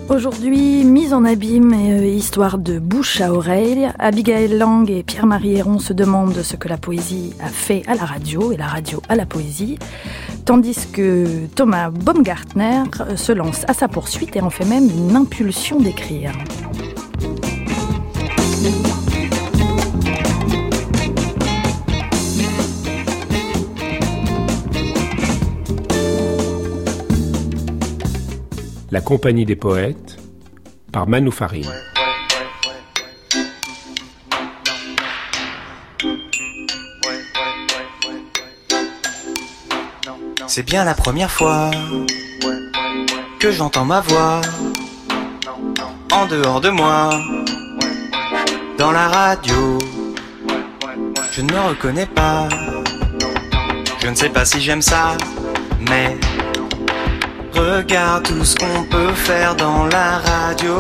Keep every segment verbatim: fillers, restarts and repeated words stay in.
Aujourd'hui, mise en abîme et euh, histoire de bouche à oreille, Abigail Lang et Pierre-Marie Héron se demandent ce que la poésie a fait à la radio et la radio à la poésie, tandis que Thomas Baumgartner se lance à sa poursuite et en fait même une impulsion d'écrire. La compagnie des poètes, par Manu Farine. C'est bien la première fois que j'entends ma voix en dehors de moi, dans la radio. Je ne me reconnais pas, je ne sais pas si j'aime ça, mais regarde tout ce qu'on peut faire dans la radio.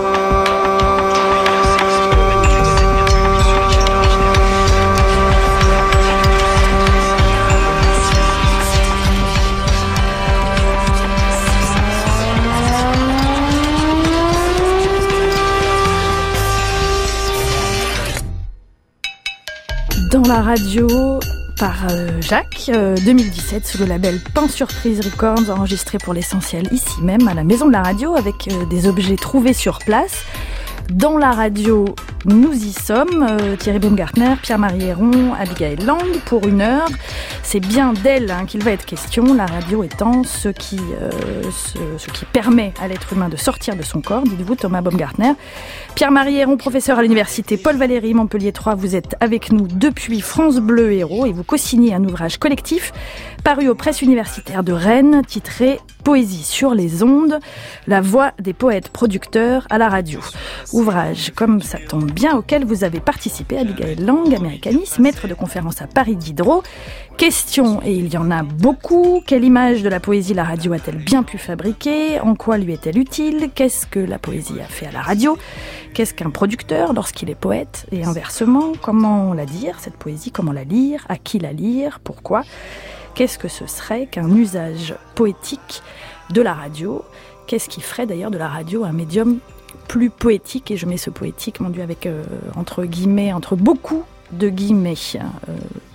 Dans la radio, par euh, Jacques, euh, deux mille dix-sept, sous le label Pain Surprise Records, enregistré pour l'essentiel ici même, à la Maison de la Radio, avec euh, des objets trouvés sur place. Dans la radio, nous y sommes, euh, Thierry Baumgartner, Pierre-Marie Héron, Abigail Lang, pour une heure. C'est bien d'elle hein, qu'il va être question, la radio étant ce qui, euh, ce, ce qui permet à l'être humain de sortir de son corps, dites-vous Thomas Baumgartner. Pierre-Marie Héron, professeur à l'université Paul Valéry, Montpellier trois, vous êtes avec nous depuis France Bleu Héros et vous co-signez un ouvrage collectif paru aux presses universitaires de Rennes, titré « Poésie sur les ondes, la voix des poètes producteurs à la radio ». Ouvrage, comme ça tombe bien, auquel vous avez participé, Abigail Lang, américaniste, maître de conférence à Paris Diderot. Question, et il y en a beaucoup, quelle image de la poésie la radio a-t-elle bien pu fabriquer ? En quoi lui est-elle utile ? Qu'est-ce que la poésie a fait à la radio ? Qu'est-ce qu'un producteur lorsqu'il est poète ? Et inversement, comment la dire, cette poésie ? Comment la lire ? À qui la lire ? Pourquoi ? Qu'est-ce que ce serait qu'un usage poétique de la radio ? Qu'est-ce qui ferait d'ailleurs de la radio un médium plus poétique ? Et je mets ce poétique, mon Dieu, avec euh, entre guillemets, entre beaucoup de guillemets, euh,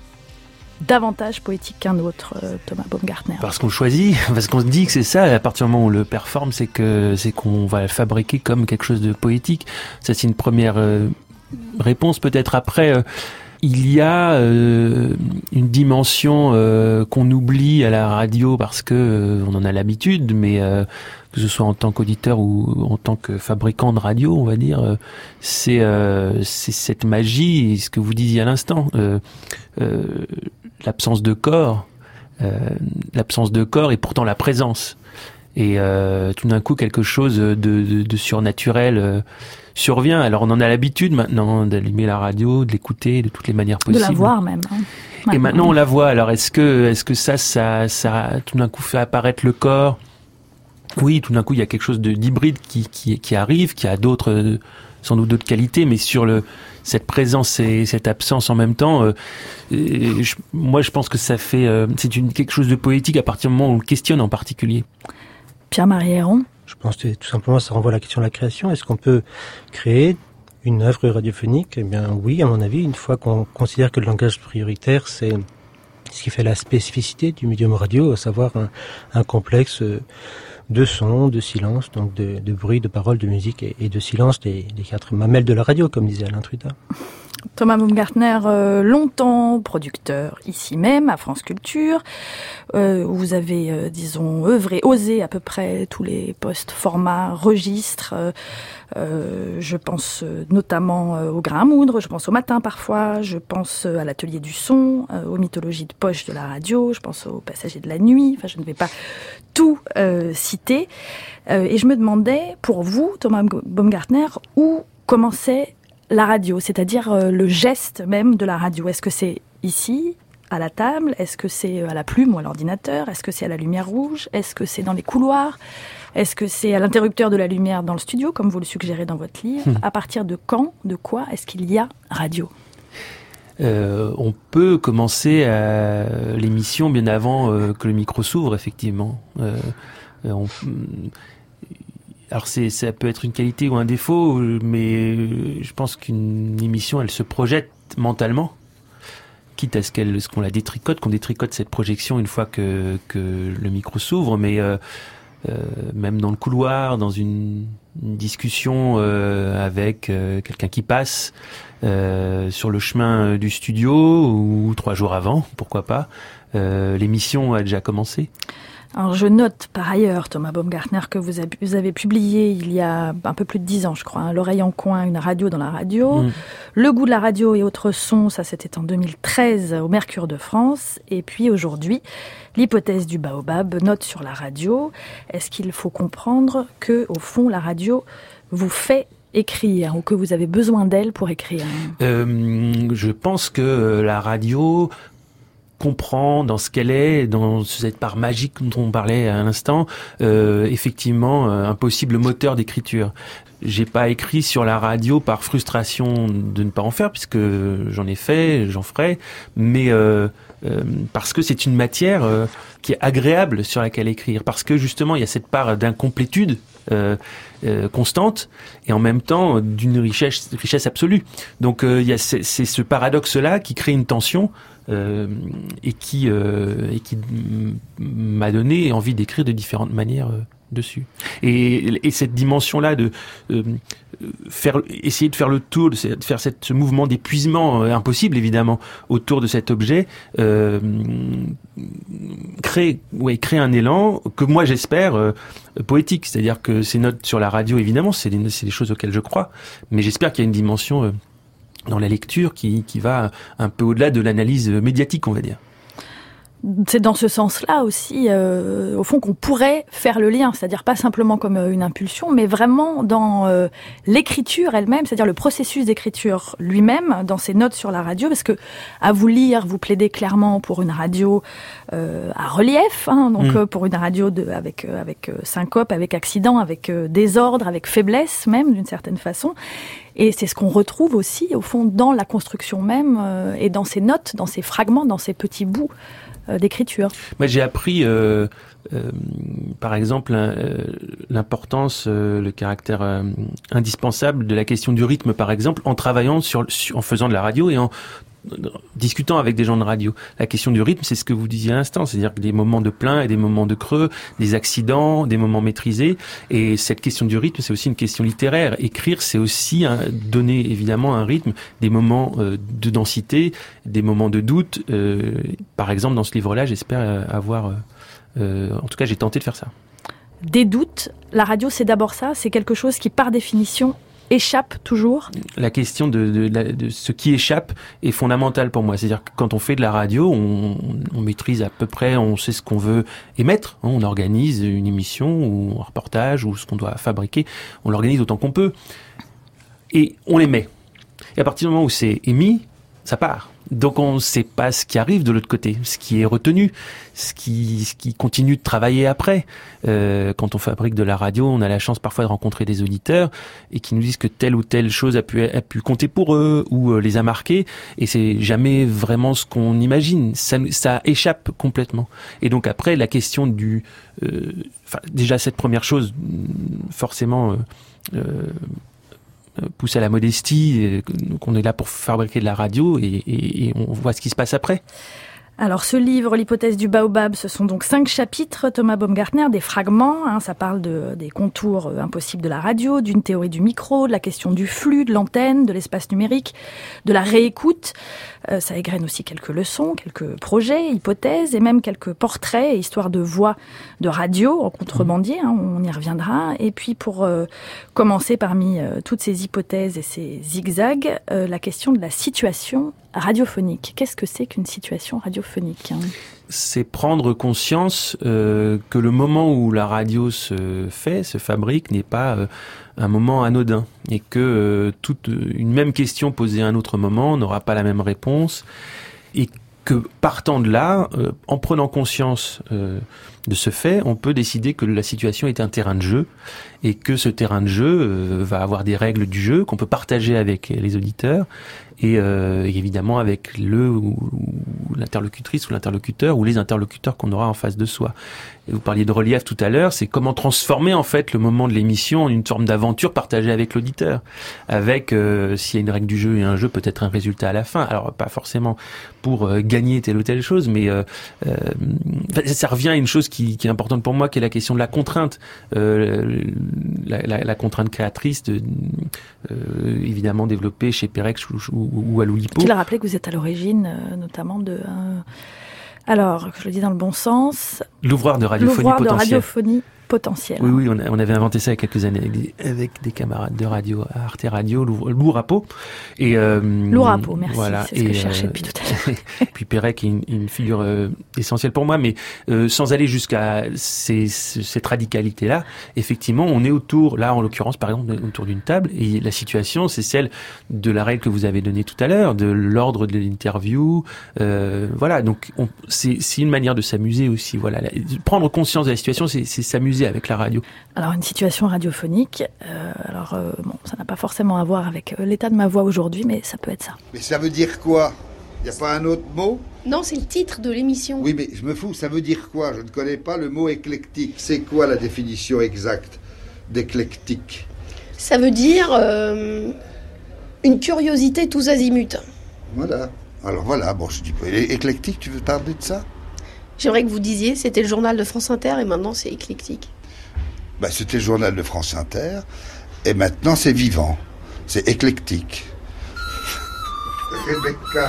davantage poétique qu'un autre, euh, Thomas Baumgartner. Parce qu'on le choisit, parce qu'on se dit que c'est ça, à partir du moment où on le performe, c'est que c'est qu'on va le fabriquer comme quelque chose de poétique. Ça, c'est une première euh, réponse. Peut-être après... Euh, Il y a euh, une dimension euh, qu'on oublie à la radio parce que euh, on en a l'habitude, mais euh, que ce soit en tant qu'auditeur ou en tant que fabricant de radio, on va dire, euh, c'est euh, c'est cette magie, ce que vous disiez à l'instant, euh, euh, l'absence de corps, euh, l'absence de corps et pourtant la présence. Et euh, tout d'un coup, quelque chose de, de, de surnaturel euh, survient. Alors, on en a l'habitude maintenant d'allumer la radio, de l'écouter de toutes les manières possibles. De la voir même. Hein. Maintenant. Et maintenant, on la voit. Alors, est-ce que, est-ce que ça, ça, ça, tout d'un coup, fait apparaître le corps ? Oui, tout d'un coup, il y a quelque chose de, d'hybride qui, qui, qui arrive, qui a d'autres, sans doute d'autres qualités, mais sur le, cette présence et cette absence en même temps, euh, je, moi, je pense que ça fait, euh, c'est une, quelque chose de poétique à partir du moment où on le questionne en particulier. Pierre-Marie Héron. Je pense que tout simplement ça renvoie à la question de la création. Est-ce qu'on peut créer une œuvre radiophonique ? Eh bien oui, à mon avis, une fois qu'on considère que le langage prioritaire, c'est ce qui fait la spécificité du médium radio, à savoir un, un complexe de sons, de silence, donc de, de bruit, de paroles, de musique et, et de silence, les, les quatre mamelles de la radio, comme disait Alain Truda. Thomas Baumgartner, euh, longtemps producteur ici même, à France Culture, euh, où vous avez, euh, disons, œuvré, osé à peu près tous les postes, formats, registres. Euh, euh, je pense euh, notamment euh, au Grain à moudre, je pense au Matin parfois, je pense euh, à l'Atelier du son, euh, aux mythologies de poche de la radio, je pense aux Passagers de la nuit. Enfin, je ne vais pas tout euh, citer. Euh, et je me demandais, pour vous, Thomas Baumgartner, où commençait la radio, c'est-à-dire euh, le geste même de la radio. Est-ce que c'est ici, à la table ? Est-ce que c'est à la plume ou à l'ordinateur ? Est-ce que c'est à la lumière rouge ? Est-ce que c'est dans les couloirs ? Est-ce que c'est à l'interrupteur de la lumière dans le studio, comme vous le suggérez dans votre livre ? mmh. À partir de quand, de quoi est-ce qu'il y a radio ? Euh, on peut commencer à l'émission bien avant euh, que le micro s'ouvre, effectivement. Euh, on, alors c'est, ça peut être une qualité ou un défaut, mais je pense qu'une émission, elle se projette mentalement, quitte à ce qu'elle, ce qu'on la détricote, qu'on détricote cette projection une fois que, que le micro s'ouvre, mais euh, euh, même dans le couloir, dans une, une discussion euh, avec euh, quelqu'un qui passe euh, sur le chemin du studio, ou trois jours avant, pourquoi pas, euh, l'émission a déjà commencé. Alors je note par ailleurs, Thomas Baumgartner, que vous avez, vous avez publié il y a un peu plus de dix ans, je crois, hein, L'oreille en coin, une radio dans la radio. Mmh. Le goût de la radio et autres sons, ça c'était en deux mille treize au Mercure de France. Et puis aujourd'hui, l'hypothèse du baobab, note sur la radio. Est-ce qu'il faut comprendre que, au fond, la radio vous fait écrire ou que vous avez besoin d'elle pour écrire? euh, Je pense que la radio comprend dans ce qu'elle est, dans cette part magique dont on parlait à l'instant, euh, effectivement un possible moteur d'écriture. J'ai pas écrit sur la radio par frustration de ne pas en faire, puisque j'en ai fait, j'en ferai, mais euh, euh, parce que c'est une matière euh, qui est agréable sur laquelle écrire, parce que justement il y a cette part d'incomplétude euh, euh, constante et en même temps d'une richesse, richesse absolue. Donc euh, il y a c'est, c'est ce paradoxe-là qui crée une tension. Euh, et qui euh, et qui m'a donné envie d'écrire de différentes manières euh, dessus. Et, et cette dimension-là de euh, faire, essayer de faire le tour, de faire cette, ce mouvement d'épuisement euh, impossible évidemment autour de cet objet, euh, crée, ouais, crée un élan que moi j'espère euh, poétique. C'est-à-dire que ces notes sur la radio, évidemment, c'est des, c'est des choses auxquelles je crois, mais j'espère qu'il y a une dimension euh, dans la lecture qui, qui va un peu au-delà de l'analyse médiatique, on va dire. C'est dans ce sens-là aussi, euh, au fond, qu'on pourrait faire le lien, c'est-à-dire pas simplement comme une impulsion, mais vraiment dans euh, l'écriture elle-même, c'est-à-dire le processus d'écriture lui-même, dans ses notes sur la radio, parce que à vous lire, vous plaidez clairement pour une radio euh, à relief, hein, donc mmh. euh, pour une radio de, avec euh, avec euh, syncope, avec accident, avec euh, désordre, avec faiblesse même d'une certaine façon. Et c'est ce qu'on retrouve aussi, au fond, dans la construction même, euh, et dans ces notes, dans ces fragments, dans ces petits bouts euh, d'écriture. Moi, j'ai appris, euh, euh, par exemple, euh, l'importance, euh, le caractère euh, indispensable de la question du rythme, par exemple, en travaillant sur, sur en faisant de la radio et en discutant avec des gens de radio. La question du rythme, c'est ce que vous disiez à l'instant, c'est-à-dire que des moments de plein et des moments de creux, des accidents, des moments maîtrisés. Et cette question du rythme, c'est aussi une question littéraire. Écrire, c'est aussi un, donner évidemment un rythme, des moments euh, de densité, des moments de doute. Euh, par exemple, dans ce livre-là, j'espère avoir... Euh, en tout cas, j'ai tenté de faire ça. Des doutes, la radio, c'est d'abord ça, c'est quelque chose qui, par définition, échappe toujours. La question de, de, de, de ce qui échappe est fondamentale pour moi. C'est-à-dire que quand on fait de la radio, on, on maîtrise à peu près, on sait ce qu'on veut émettre. On organise une émission ou un reportage ou ce qu'on doit fabriquer. On l'organise autant qu'on peut. Et on l'émet. Et à partir du moment où c'est émis, ça part. Donc on ne sait pas ce qui arrive de l'autre côté, ce qui est retenu, ce qui, ce qui continue de travailler après. Euh, quand on fabrique de la radio, on a la chance parfois de rencontrer des auditeurs et qui nous disent que telle ou telle chose a pu, a pu compter pour eux ou euh, les a marqués, et c'est jamais vraiment ce qu'on imagine. Ça, ça échappe complètement. Et donc après, la question du... Euh, déjà cette première chose, forcément... Euh, euh, pousse à la modestie, qu'on est là pour fabriquer de la radio et, et, et on voit ce qui se passe après. Alors ce livre, l'hypothèse du baobab, ce sont donc cinq chapitres, Thomas Baumgartner, des fragments, hein, ça parle de, des contours impossibles de la radio, d'une théorie du micro, de la question du flux, de l'antenne, de l'espace numérique, de la réécoute. Euh, ça égrène aussi quelques leçons, quelques projets, hypothèses et même quelques portraits et histoires de voix de radio en contrebandier, hein, on y reviendra. Et puis pour euh, commencer parmi euh, toutes ces hypothèses et ces zigzags, euh, la question de la situation radiophonique. Qu'est-ce que c'est qu'une situation radiophonique, hein ? C'est prendre conscience euh, que le moment où la radio se fait, se fabrique, n'est pas euh, un moment anodin et que euh, toute une même question posée à un autre moment n'aura pas la même réponse, et que partant de là, euh, en prenant conscience euh, de ce fait, on peut décider que la situation est un terrain de jeu et que ce terrain de jeu euh, va avoir des règles du jeu qu'on peut partager avec les auditeurs et, euh, et évidemment avec le ou, ou l'interlocutrice ou l'interlocuteur ou les interlocuteurs qu'on aura en face de soi. Et vous parliez de relief tout à l'heure, c'est comment transformer en fait le moment de l'émission en une forme d'aventure partagée avec l'auditeur, avec euh, s'il y a une règle du jeu et un jeu, peut-être un résultat à la fin. Alors pas forcément pour euh, gagner telle ou telle chose, mais euh, euh, ça revient à une chose qui, qui est importante pour moi, qui est la question de la contrainte, euh, la, la, la contrainte créatrice, de, euh, évidemment développée chez Perec ou, ou, ou à Loulipo. Tu l'as rappelé que vous êtes à l'origine, euh, notamment de... Euh... Alors, que je le dis dans le bon sens... L'ouvroir de radiophonie L'ouvroir potentielle. de radiophonie potentielle. Oui, oui, on, a, on avait inventé ça il y a quelques années avec des, avec des camarades de radio, à Arte Radio, Lourapo. Et euh, Lourapo, merci, voilà, c'est ce que et, je cherchais euh, depuis tout à l'heure. Et puis Perec est une, une figure euh, essentielle pour moi, mais euh, sans aller jusqu'à ces, cette radicalité-là, effectivement, on est autour, là en l'occurrence, par exemple, autour d'une table, et la situation, c'est celle de la règle que vous avez donnée tout à l'heure, de l'ordre de l'interview, euh, voilà, donc on, c'est, c'est une manière de s'amuser aussi, voilà, prendre conscience de la situation, c'est, c'est s'amuser avec la radio. Alors une situation radiophonique, euh, alors euh, bon, ça n'a pas forcément à voir avec euh, l'état de ma voix aujourd'hui, mais ça peut être ça. Mais ça veut dire quoi? Y a pas un autre mot? Non, c'est le titre de l'émission. Oui, mais je me fous, ça veut dire quoi? Je ne connais pas le mot éclectique. C'est quoi la définition exacte d'éclectique? Ça veut dire euh, une curiosité tous azimuts. Voilà. Alors voilà, bon, je dis pas. Éclectique, tu veux parler de ça? J'aimerais que vous disiez, c'était le journal de France Inter et maintenant c'est éclectique. Bah, c'était le journal de France Inter et maintenant c'est vivant. C'est éclectique. Rebecca,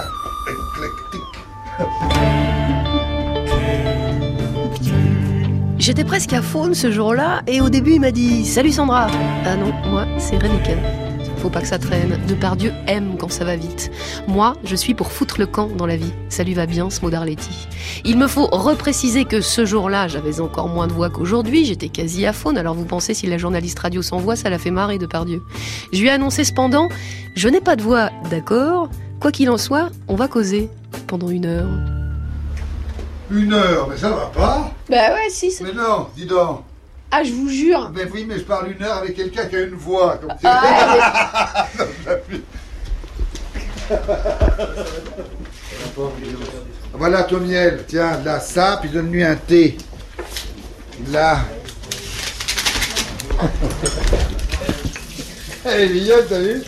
éclectique. J'étais presque à Faune ce jour-là et au début il m'a dit « Salut Sandra !» Ah non, moi c'est Réniken. Faut pas que ça traîne. Depardieu aime quand ça va vite. Moi, je suis pour foutre le camp dans la vie. Ça lui va bien, ce mot d'Arletty. Il me faut repréciser que ce jour-là, j'avais encore moins de voix qu'aujourd'hui. J'étais quasi à faune. Alors vous pensez, si la journaliste radio sans voix, ça l'a fait marrer Depardieu. Je lui ai annoncé cependant, je n'ai pas de voix, d'accord. Quoi qu'il en soit, on va causer pendant une heure. Une heure, mais ça va pas? Bah ouais, si. C'est... Mais non, dis donc. Ah, je vous jure. Mais oui, mais je parle une heure avec quelqu'un qui a une voix. Comme ah, mais... Voilà ton miel. Tiens, là, ça, puis donne-lui un thé. Là. Elle est mignonne, t'as vu?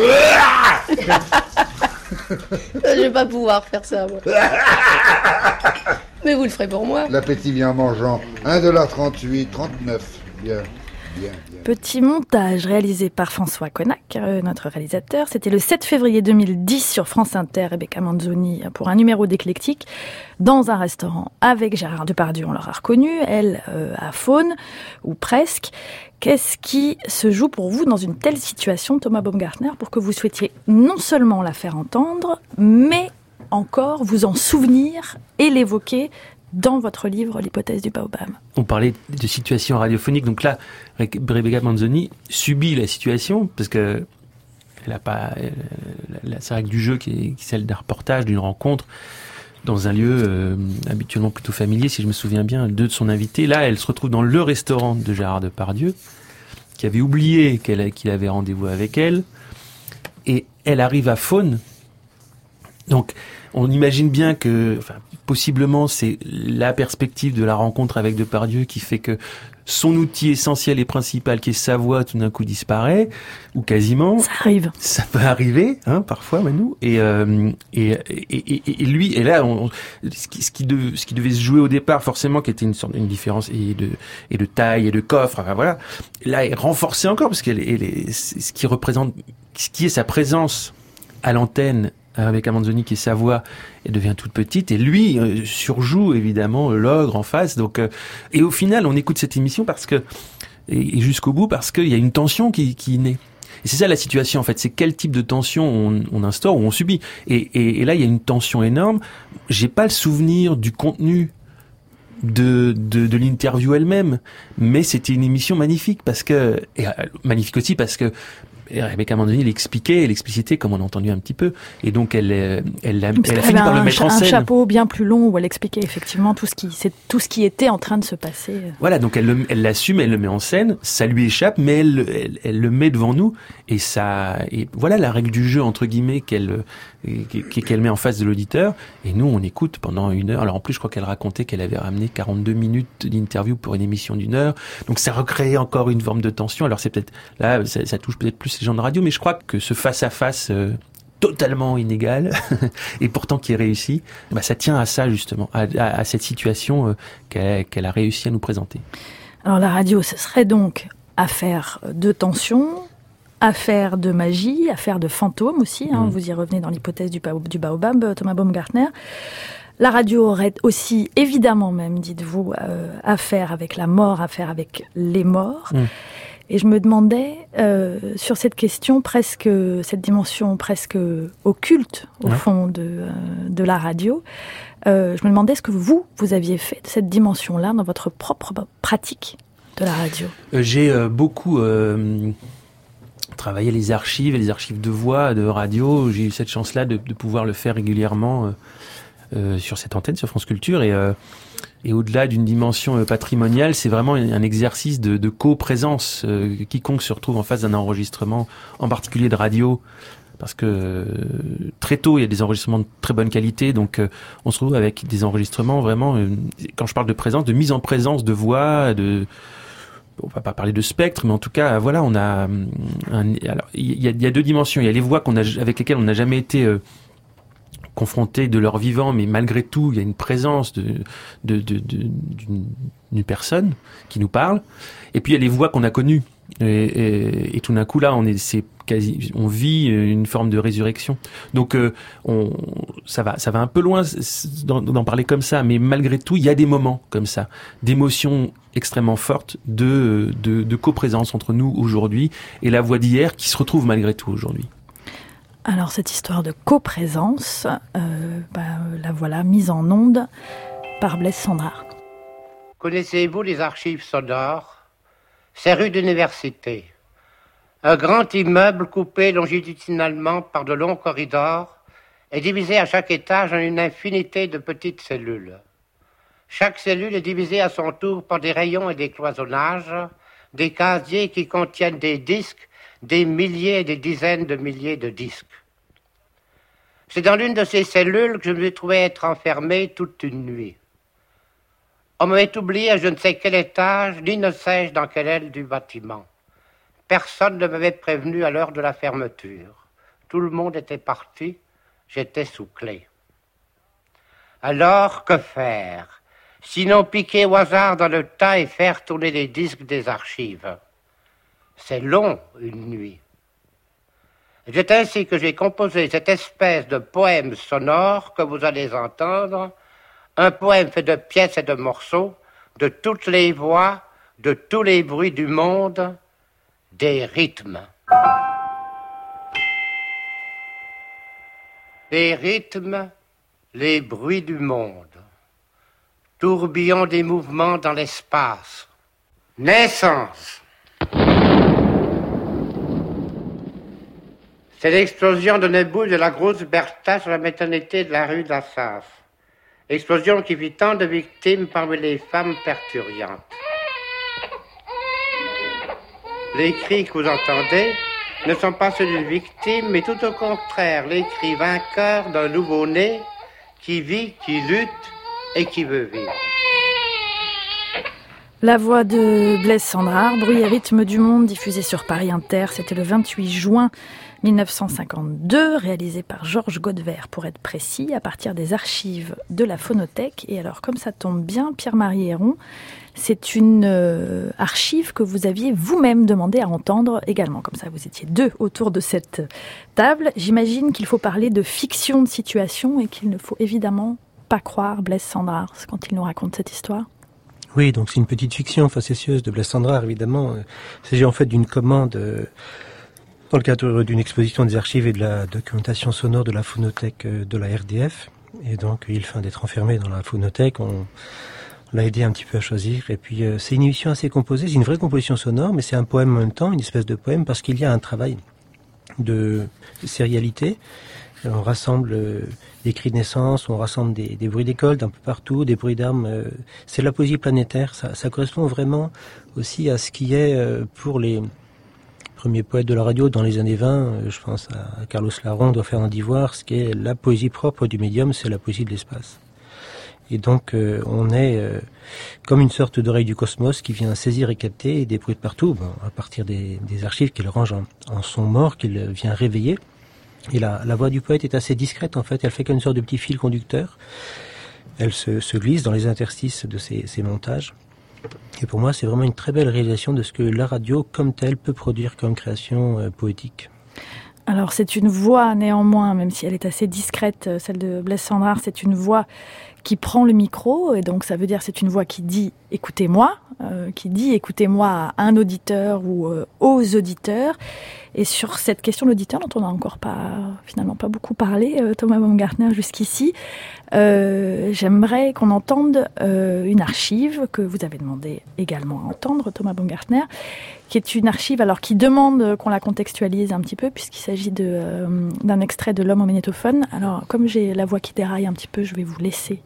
Je vais pas pouvoir faire ça, moi. Mais vous le ferez pour moi. L'appétit vient en mangeant. un dollar trente-huit, trente-neuf. Bien, bien, bien. Petit montage réalisé par François Connac, notre réalisateur. C'était le sept février deux mille dix sur France Inter, Rebecca Manzoni pour un numéro d'Éclectique dans un restaurant avec Gérard Depardieu, on l'aura reconnu, elle euh, à Faune, ou presque. Qu'est-ce qui se joue pour vous dans une telle situation, Thomas Baumgartner, pour que vous souhaitiez non seulement la faire entendre, mais encore vous en souvenir et l'évoquer dans votre livre L'hypothèse du baobab? On parlait de situation radiophonique, donc là, Rebecca Manzoni subit la situation parce que elle a pas la, la règle du jeu qui est, qui est celle d'un reportage, d'une rencontre dans un lieu euh, habituellement plutôt familier, si je me souviens bien, de son invité. Là, elle se retrouve dans le restaurant de Gérard Depardieu, qui avait oublié qu'elle, qu'il avait rendez-vous avec elle, et elle arrive à Faune. Donc, on imagine bien que, enfin, possiblement, c'est la perspective de la rencontre avec Depardieu qui fait que son outil essentiel et principal, qui est sa voix, tout d'un coup disparaît, ou quasiment. Ça arrive. Ça peut arriver, hein, parfois, Manou. Et, euh, et, et, et, et lui, et là, on, ce, qui, ce, qui dev, ce qui devait se jouer au départ, forcément, qui était une sorte, une différence et de, et de taille et de coffre, enfin voilà. Là, est renforcée encore, parce qu'elle, elle est, ce qui représente, ce qui est sa présence à l'antenne, avec Manzoni qui est sa voix, elle devient toute petite, et lui euh, surjoue évidemment l'ogre en face. Donc, euh, et au final, on écoute cette émission parce que, et, et jusqu'au bout, parce qu'il y a une tension qui, qui naît. Et c'est ça la situation en fait, c'est quel type de tension on, on instaure ou on subit. Et, et, et là, il y a une tension énorme. J'ai pas le souvenir du contenu de, de, de l'interview elle-même, mais c'était une émission magnifique parce que, et, euh, magnifique aussi parce que Et Rebecca Manzoni l'expliquait, elle explicitait comme on a entendu un petit peu. Et donc elle, elle, elle a, elle a fini par le mettre en scène. Un chapeau bien plus long où elle expliquait effectivement tout ce qui, c'est tout ce qui était en train de se passer. Voilà, donc elle, le, elle l'assume, elle le met en scène. Ça lui échappe, mais elle, elle, elle le met devant nous. Et ça, et voilà la règle du jeu entre guillemets qu'elle, qu'elle met en face de l'auditeur. Et nous, on écoute pendant une heure. Alors en plus, je crois qu'elle racontait qu'elle avait ramené quarante-deux minutes d'interview pour une émission d'une heure. Donc ça recrée encore une forme de tension. Alors c'est peut-être là, ça, ça touche peut-être plus les gens de radio, mais je crois que ce face-à-face euh, totalement inégal et pourtant qui est réussi, bah, ça tient à ça justement, à, à, à cette situation euh, qu'elle, qu'elle a réussi à nous présenter. Alors la radio, ce serait donc affaire de tension, affaire de magie, affaire de fantômes aussi, hein, mmh. Vous y revenez dans l'hypothèse du, du baobab, Thomas Baumgartner. La radio aurait aussi, évidemment même, dites-vous, euh, affaire avec la mort, affaire avec les morts. Mmh. Et je me demandais, euh, sur cette question presque, cette dimension presque occulte, au ouais. fond, de, euh, de la radio, euh, je me demandais ce que vous, vous aviez fait de cette dimension-là dans votre propre pratique de la radio. Euh, j'ai euh, beaucoup euh, travaillé les archives, les archives de voix, de radio. J'ai eu cette chance-là de, de pouvoir le faire régulièrement euh, euh, sur cette antenne, sur France Culture. Et... Euh, Et au-delà d'une dimension patrimoniale, c'est vraiment un exercice de, de co-présence. Euh, quiconque se retrouve en face d'un enregistrement, en particulier de radio, parce que euh, très tôt, il y a des enregistrements de très bonne qualité, donc euh, on se retrouve avec des enregistrements vraiment, euh, quand je parle de présence, de mise en présence de voix, de... On va pas parler de spectre, mais en tout cas, voilà, on a... Un, alors, il y a, il y a deux dimensions. Il y a les voix qu'on a, avec lesquelles on n'a jamais été... Euh, confrontés de leur vivant, mais malgré tout, il y a une présence de, de, de, de, d'une, d'une personne qui nous parle. Et puis il y a les voix qu'on a connues. Et, et, et tout d'un coup, là, on est, c'est quasi, on vit une forme de résurrection. Donc, euh, on, ça va, ça va un peu loin d'en, d'en parler comme ça, mais malgré tout, il y a des moments comme ça, d'émotions extrêmement fortes de, de, de coprésence entre nous aujourd'hui et la voix d'hier qui se retrouve malgré tout aujourd'hui. Alors cette histoire de coprésence, euh, bah, la voilà mise en onde par Blaise Cendrars. Connaissez-vous les archives sonores ? C'est rue d'Université. Un grand immeuble coupé longitudinalement par de longs corridors est divisé à chaque étage en une infinité de petites cellules. Chaque cellule est divisée à son tour par des rayons et des cloisonnages, des casiers qui contiennent des disques, des milliers et des dizaines de milliers de disques. C'est dans l'une de ces cellules que je me suis trouvé être enfermé toute une nuit. On m'avait oublié à je ne sais quel étage, ni ne sais-je dans quelle aile du bâtiment. Personne ne m'avait prévenu à l'heure de la fermeture. Tout le monde était parti, j'étais sous clé. Alors, que faire ? Sinon piquer au hasard dans le tas et faire tourner les disques des archives. C'est long, une nuit. C'est ainsi que j'ai composé cette espèce de poème sonore que vous allez entendre, un poème fait de pièces et de morceaux, de toutes les voix, de tous les bruits du monde, des rythmes. Les rythmes, les bruits du monde, tourbillon des mouvements dans l'espace. Naissance. C'est l'explosion de Nebou de la grosse Bertha sur la maternité de la rue d'Assas. Explosion qui fit tant de victimes parmi les femmes perturiantes. Les cris que vous entendez ne sont pas ceux d'une victime, mais tout au contraire, les cris vainqueurs d'un nouveau-né qui vit, qui lutte et qui veut vivre. La voix de Blaise Cendrars, Bruit et rythme du monde, diffusé sur Paris Inter, c'était le vingt-huit juin mille neuf cent cinquante-deux, réalisé par Georges Godevert, pour être précis, à partir des archives de la Phonothèque. Et alors, comme ça tombe bien, Pierre-Marie Héron, c'est une euh, archive que vous aviez vous-même demandé à entendre également. Comme ça, vous étiez deux autour de cette table. J'imagine qu'il faut parler de fiction de situation et qu'il ne faut évidemment pas croire Blaise Cendrars quand il nous raconte cette histoire. Oui, donc c'est une petite fiction facétieuse de Blaise Cendrars, évidemment. Il s'agit en fait d'une commande euh, dans le cadre d'une exposition des archives et de la documentation sonore de la Phonothèque de la R D F. Et donc, il feint d'être enfermé dans la Phonothèque, on, on l'a aidé un petit peu à choisir. Et puis, euh, c'est une émission assez composée, c'est une vraie composition sonore, mais c'est un poème en même temps, une espèce de poème, parce qu'il y a un travail de sérialité. On rassemble euh, des cris de naissance, on rassemble des, des bruits d'école d'un peu partout, des bruits d'armes. Euh, c'est de la poésie planétaire. Ça, ça correspond vraiment aussi à ce qui est euh, pour les premiers poètes de la radio dans les années vingt. Euh, je pense à Carlos Larron, à Fernand d'Ivoire. Ce qui est la poésie propre du médium, c'est la poésie de l'espace. Et donc euh, on est euh, comme une sorte d'oreille du cosmos qui vient saisir et capter des bruits de partout, bon, à partir des, des archives qu'il range en, en son mort, qu'il vient réveiller. Et la, la voix du poète est assez discrète en fait, elle fait comme une sorte de petit fil conducteur. Elle se, se glisse dans les interstices de ces, ces montages. Et pour moi c'est vraiment une très belle réalisation de ce que la radio comme telle peut produire comme création euh, poétique. Alors c'est une voix néanmoins, même si elle est assez discrète, celle de Blaise Cendrars, c'est une voix qui prend le micro, et donc ça veut dire c'est une voix qui dit « écoutez-moi euh, », qui dit « écoutez-moi » à un auditeur ou euh, aux auditeurs. Et sur cette question de l'auditeur, dont on n'a encore pas, finalement pas beaucoup parlé, euh, Thomas Baumgartner, jusqu'ici, euh, j'aimerais qu'on entende euh, une archive que vous avez demandé également à entendre, Thomas Baumgartner, qui est une archive alors qui demande qu'on la contextualise un petit peu, puisqu'il s'agit de, euh, d'un extrait de L'homme au magnétophone. Alors, comme j'ai la voix qui déraille un petit peu, je vais vous laisser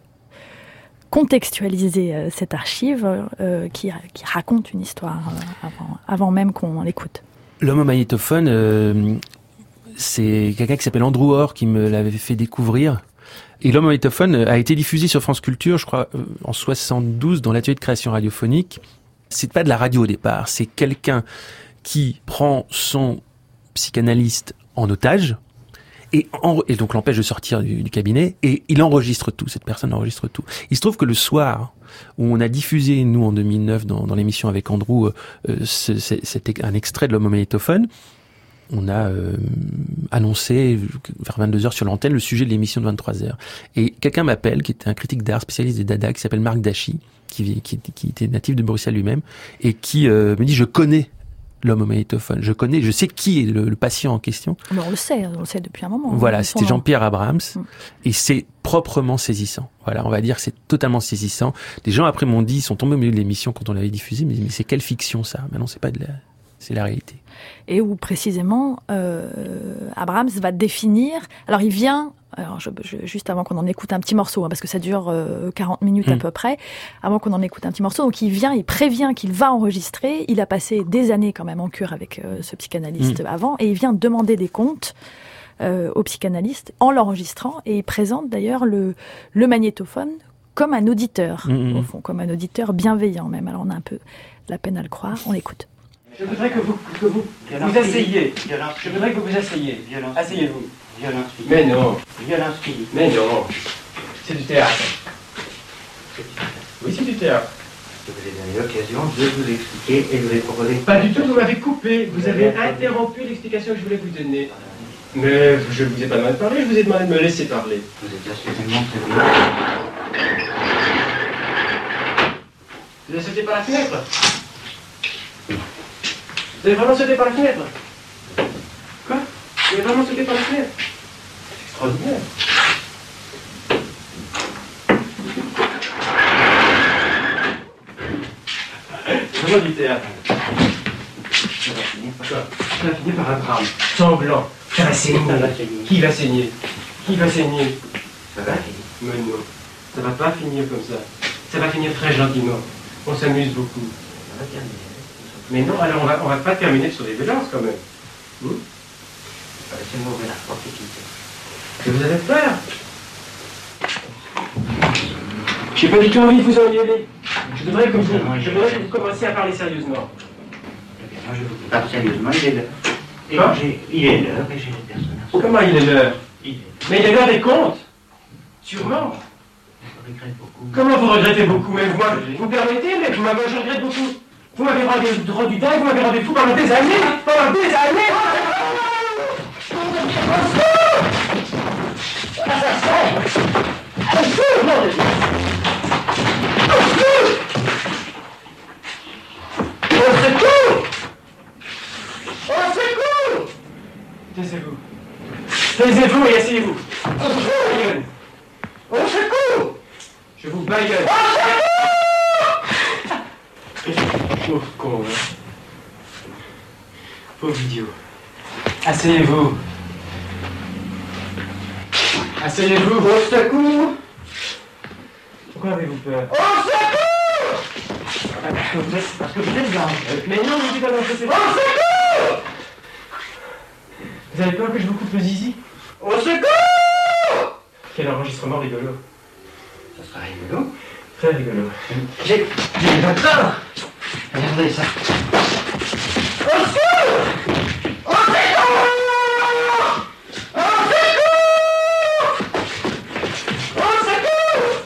contextualiser euh, cette archive euh, qui, qui raconte une histoire euh, avant, avant même qu'on l'écoute. L'homme au magnétophone, euh, c'est quelqu'un qui s'appelle Andrew Orr qui me l'avait fait découvrir. Et L'homme au magnétophone a été diffusé sur France Culture, je crois, euh, en soixante-douze, dans l'atelier de création radiophonique. C'est pas de la radio au départ, c'est quelqu'un qui prend son psychanalyste en otage, Et, en, et donc l'empêche de sortir du, du cabinet, et il enregistre tout, cette personne enregistre tout. Il se trouve que le soir où on a diffusé, nous en deux mille neuf, dans, dans l'émission avec Andrew, euh, ce, c'était un extrait de L'homme au magnétophone, on a euh, annoncé vers vingt-deux heures sur l'antenne le sujet de l'émission de vingt-trois heures. Et quelqu'un m'appelle, qui était un critique d'art spécialiste des Dada, qui s'appelle Marc Dachy, qui, qui, qui était natif de Bruxelles lui-même, et qui euh, me dit « je connais ». L'homme au magnétophone. Je connais, je sais qui est le, le patient en question. Mais on le sait, on le sait depuis un moment. Voilà, c'était nom. Jean-Pierre Abrams. Mm. Et c'est proprement saisissant. Voilà, on va dire que c'est totalement saisissant. Des gens après m'ont dit, ils sont tombés au milieu de l'émission quand on l'avait diffusé, mais, mais c'est quelle fiction ça? Maintenant, c'est pas de la, c'est la réalité. Et où précisément, euh, Abrams va définir. Alors il vient. Alors, je, je, juste avant qu'on en écoute un petit morceau, hein, parce que ça dure euh, quarante minutes mmh. à peu près, avant qu'on en écoute un petit morceau. Donc, il vient, il prévient qu'il va enregistrer. Il a passé des années quand même en cure avec euh, ce psychanalyste mmh. avant, et il vient demander des comptes euh, au psychanalyste en l'enregistrant, et il présente d'ailleurs le, le magnétophone comme un auditeur, mmh. au fond, comme un auditeur bienveillant même. Alors, on a un peu la peine à le croire. On l'écoute. Je voudrais que vous, que vous, vous essayiez. Je voudrais que vous essayiez. Asseyez-vous. Violence physique. Mais non. Violence physique. Mais non. C'est du théâtre. Oui, c'est du théâtre. Je vous ai donné l'occasion de vous expliquer et de vous ai proposé... Pas du tout, vous m'avez coupé. Vous avez interrompu l'explication que je voulais vous donner. Mais je ne vous ai pas demandé de parler, je vous ai demandé de me laisser parler. Vous êtes assurément très bien. Vous avez sauté par la fenêtre? Vous avez vraiment sauté par la fenêtre? Quoi? Vous avez vraiment sauté par la fenêtre? C'est extraordinaire. C'est vraiment du théâtre. Ça va finir par quoi? Ça va finir par un drame. Sanglant. Ça va saigner. Ça va saigner. Qui va saigner? Qui va saigner? Ça va finir. Mais non. Ça va pas finir comme ça. Ça va finir très gentiment. On s'amuse beaucoup. Ça va terminer. Mais non, alors on va, on va pas terminer sur les violences quand même. Vous? Laissez-moi ouvrir la porte et quitter. Que vous avez peur? J'ai pas du tout envie de vous engueuler. Je voudrais que vous, je voudrais que vous commenciez à parler sérieusement. Moi je vous parle sérieusement, il est l'heure. Et Quoi? j'ai, il est l'heure et j'ai les personnages. Comment il est l'heure? Il est. Mais il est l'heure des comptes. Sûrement. Je regrette beaucoup. Comment vous regrettez beaucoup? Mais moi, vous me permettez, mais moi, moi je regrette beaucoup. Vous m'avez rendu, rendu dingue, vous m'avez rendu fou pendant des années. Pendant des années. Taisez-vous. Taisez-vous et asseyez-vous. Au secours! Je vous bailleule. Pauvre con, hein. Pauvre idiot. Asseyez-vous. Asseyez-vous. Au secours! Pourquoi avez-vous peur? Au secours! Parce que vous êtes, parce que vous êtes blanc. Mais non, vous dites alors que c'est... Au secours! Vous avez peur que je vous coupe le zizi? Au secours! Quel enregistrement rigolo. Ça sera rigolo. Très rigolo. J'ai... j'ai pas peur! Regardez ça. Au secours! Au secours! Au secours! Au secours!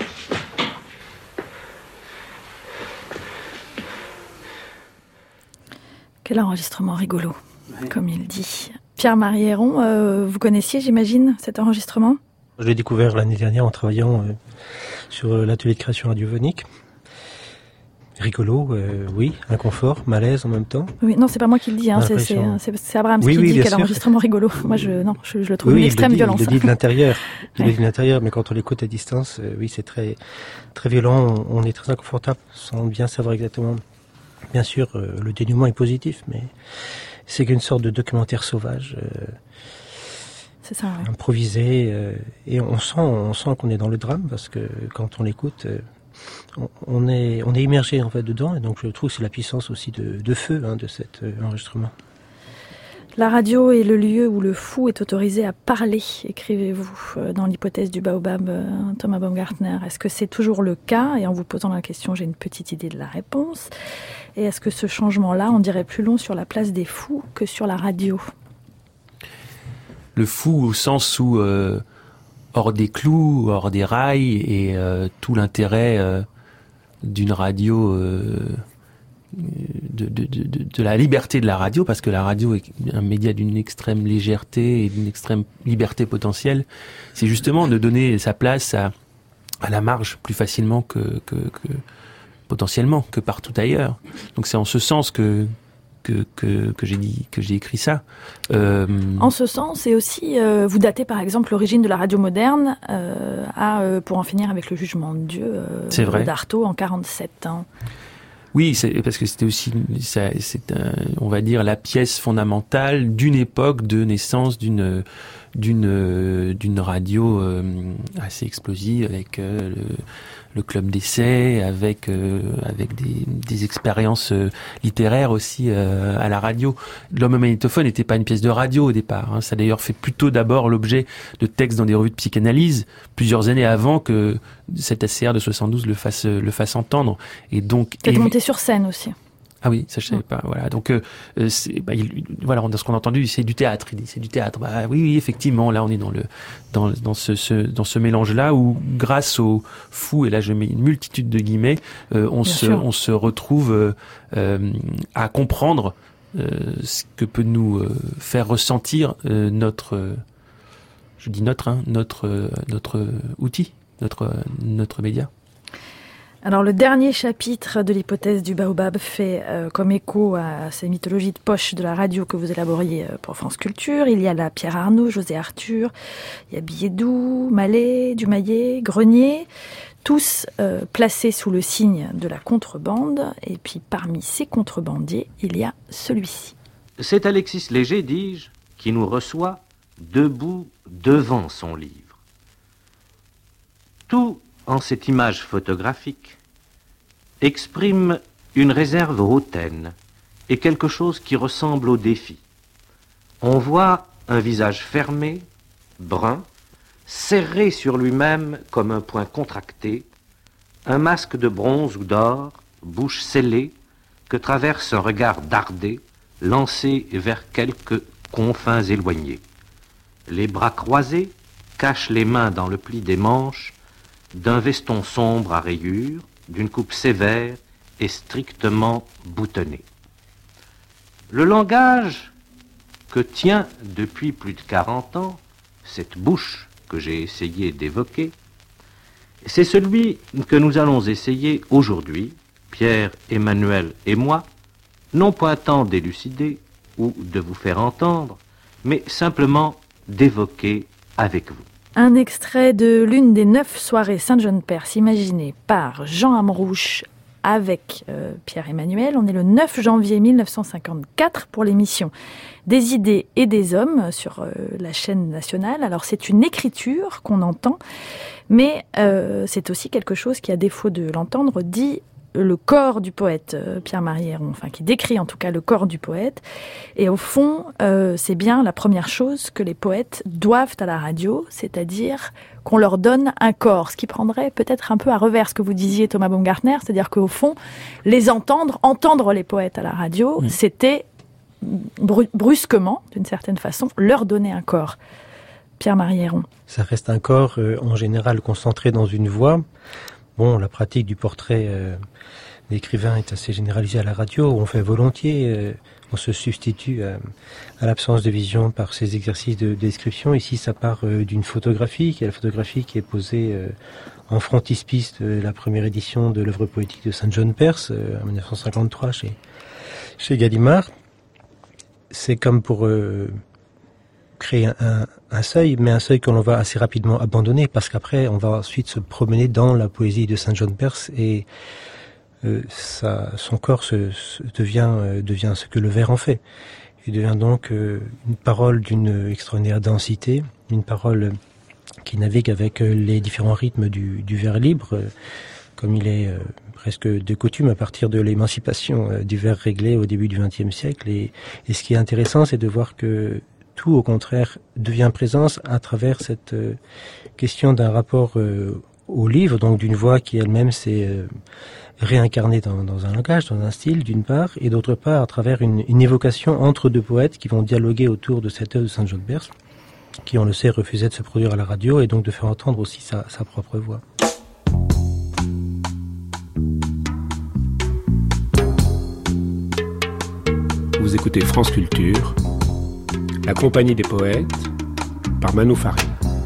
Quel enregistrement rigolo, ouais. Comme il dit. Pierre-Marie Héron, euh, vous connaissiez, j'imagine, cet enregistrement? Je l'ai découvert l'année dernière en travaillant euh, sur l'atelier de création radiophonique. Rigolo, euh, oui, inconfort, malaise en même temps. Oui, non, c'est pas moi qui le dis, hein, c'est, c'est, c'est, c'est Abraham oui, qui oui, dit quel sûr. enregistrement rigolo. Moi, je, non, je, je le trouve oui, d'une extrême il dit, violence. Il le dit de l'intérieur, il ouais. le dit de l'intérieur, mais quand on l'écoute à distance, euh, oui, c'est très, très violent. On, on est très inconfortable sans bien savoir exactement. Bien sûr, euh, le dénouement est positif, mais c'est qu'une sorte de documentaire sauvage. Euh, C'est ça, ouais. Improvisé, euh, et on sent, on sent qu'on est dans le drame parce que quand on l'écoute, euh, on, on est, on est immergé en fait dedans, et donc je trouve que c'est la puissance aussi de, de feu hein, de cet euh, enregistrement. La radio est le lieu où le fou est autorisé à parler, écrivez-vous euh, dans l'hypothèse du baobab, euh, Thomas Baumgartner. Est-ce que c'est toujours le cas? Et en vous posant la question, j'ai une petite idée de la réponse. Et est-ce que ce changement-là en dirait plus long sur la place des fous que sur la radio? Le fou au sens où euh, hors des clous, hors des rails, et euh, tout l'intérêt euh, d'une radio, euh, de, de, de, de la liberté de la radio, parce que la radio est un média d'une extrême légèreté et d'une extrême liberté potentielle, c'est justement de donner sa place à, à la marge plus facilement que, que, que potentiellement que partout ailleurs. Donc c'est en ce sens que Que, que, que j'ai dit, que j'ai écrit ça. Euh... En ce sens, et aussi, euh, vous datez par exemple l'origine de la radio moderne euh, à euh, Pour en finir avec le jugement de Dieu euh, c'est vrai. d'Artaud en quarante-sept. Hein. Oui, c'est, parce que c'était aussi, ça, c'est un, on va dire, la pièce fondamentale d'une époque de naissance d'une d'une d'une radio euh, assez explosive avec euh, le, le club d'essai, avec euh, avec des, des expériences euh, littéraires aussi euh, à la radio. L'homme au magnétophone n'était pas une pièce de radio au départ. Hein. Ça a d'ailleurs fait plutôt d'abord l'objet de textes dans des revues de psychanalyse plusieurs années avant que cet A C R de soixante-douze le fasse le fasse entendre. Et donc peut-être monté sur scène aussi. Ah oui, ça je savais pas. Voilà. Donc euh, c'est, bah, il, voilà, dans ce qu'on a entendu, c'est du théâtre. Il dit c'est du théâtre. Bah oui, oui, effectivement. Là, on est dans le dans dans ce, ce dans ce mélange là où, grâce au fou, et là je mets une multitude de guillemets, euh, on Bien se sûr. on se retrouve euh, euh, à comprendre euh, ce que peut nous euh, faire ressentir euh, notre, euh, je dis notre, hein, notre euh, notre outil, notre euh, notre média. Alors le dernier chapitre de l'hypothèse du baobab fait euh, comme écho à ces mythologies de poche de la radio que vous élaboriez euh, pour France Culture. Il y a là Pierre Arnaud, José Arthur, il y a Billedou, Mallet, Dumayet, Grenier, tous euh, placés sous le signe de la contrebande. Et puis parmi ces contrebandiers, il y a celui-ci. C'est Alexis Léger, dis-je, qui nous reçoit debout devant son livre. Tout en cette image photographique, exprime une réserve hautaine et quelque chose qui ressemble au défi. On voit un visage fermé, brun, serré sur lui-même comme un poing contracté, un masque de bronze ou d'or, bouche scellée, que traverse un regard dardé, lancé vers quelques confins éloignés. Les bras croisés cachent les mains dans le pli des manches d'un veston sombre à rayures, d'une coupe sévère et strictement boutonnée. Le langage que tient depuis plus de quarante ans cette bouche que j'ai essayé d'évoquer, c'est celui que nous allons essayer aujourd'hui, Pierre, Emmanuel et moi, non point tant d'élucider ou de vous faire entendre, mais simplement d'évoquer avec vous. Un extrait de l'une des neuf soirées Saint-Jean-de-Perse imaginées par Jean Amrouche avec euh, Pierre-Emmanuel. On est le neuf janvier mille neuf cent cinquante-quatre pour l'émission Des idées et des hommes sur euh, la chaîne nationale. Alors c'est une écriture qu'on entend, mais euh, c'est aussi quelque chose qui, à défaut de l'entendre, dit le corps du poète, euh, Pierre-Marie Héron, enfin qui décrit en tout cas le corps du poète. Et au fond, euh, c'est bien la première chose que les poètes doivent à la radio, c'est-à-dire qu'on leur donne un corps, ce qui prendrait peut-être un peu à revers ce que vous disiez, Thomas Baumgartner, c'est-à-dire qu'au fond, les entendre, entendre les poètes à la radio, mmh. c'était bru- brusquement, d'une certaine façon, leur donner un corps. Pierre-Marie Héron. Ça reste un corps euh, en général concentré dans une voix. Bon, la pratique du portrait euh, d'écrivain est assez généralisée à la radio. On fait volontiers, euh, on se substitue à, à l'absence de vision par ces exercices de, de description. Ici, ça part euh, d'une photographie, qui est la photographie qui est posée euh, en frontispice de la première édition de l'œuvre poétique de Saint-John Perse, euh, en dix-neuf cent cinquante-trois, chez, chez Gallimard. C'est comme pour euh, créer un, un, un seuil, mais un seuil que l'on va assez rapidement abandonner, parce qu'après, on va ensuite se promener dans la poésie de Saint-John Perse, et euh, ça, son corps se, se devient, euh, devient ce que le vers en fait. Il devient donc euh, une parole d'une extraordinaire densité, une parole qui navigue avec les différents rythmes du, du vers libre, euh, comme il est euh, presque de coutume à partir de l'émancipation euh, du vers réglé au début du vingtième siècle. Et, et ce qui est intéressant, c'est de voir que tout, au contraire, devient présence à travers cette euh, question d'un rapport euh, au livre, donc d'une voix qui elle-même s'est euh, réincarnée dans, dans un langage, dans un style, d'une part, et d'autre part, à travers une, une évocation entre deux poètes qui vont dialoguer autour de cette œuvre de Saint-John Perse, qui, on le sait, refusait de se produire à la radio, et donc de faire entendre aussi sa, sa propre voix. Vous écoutez France Culture, La Compagnie des Poètes, par Manou Farid.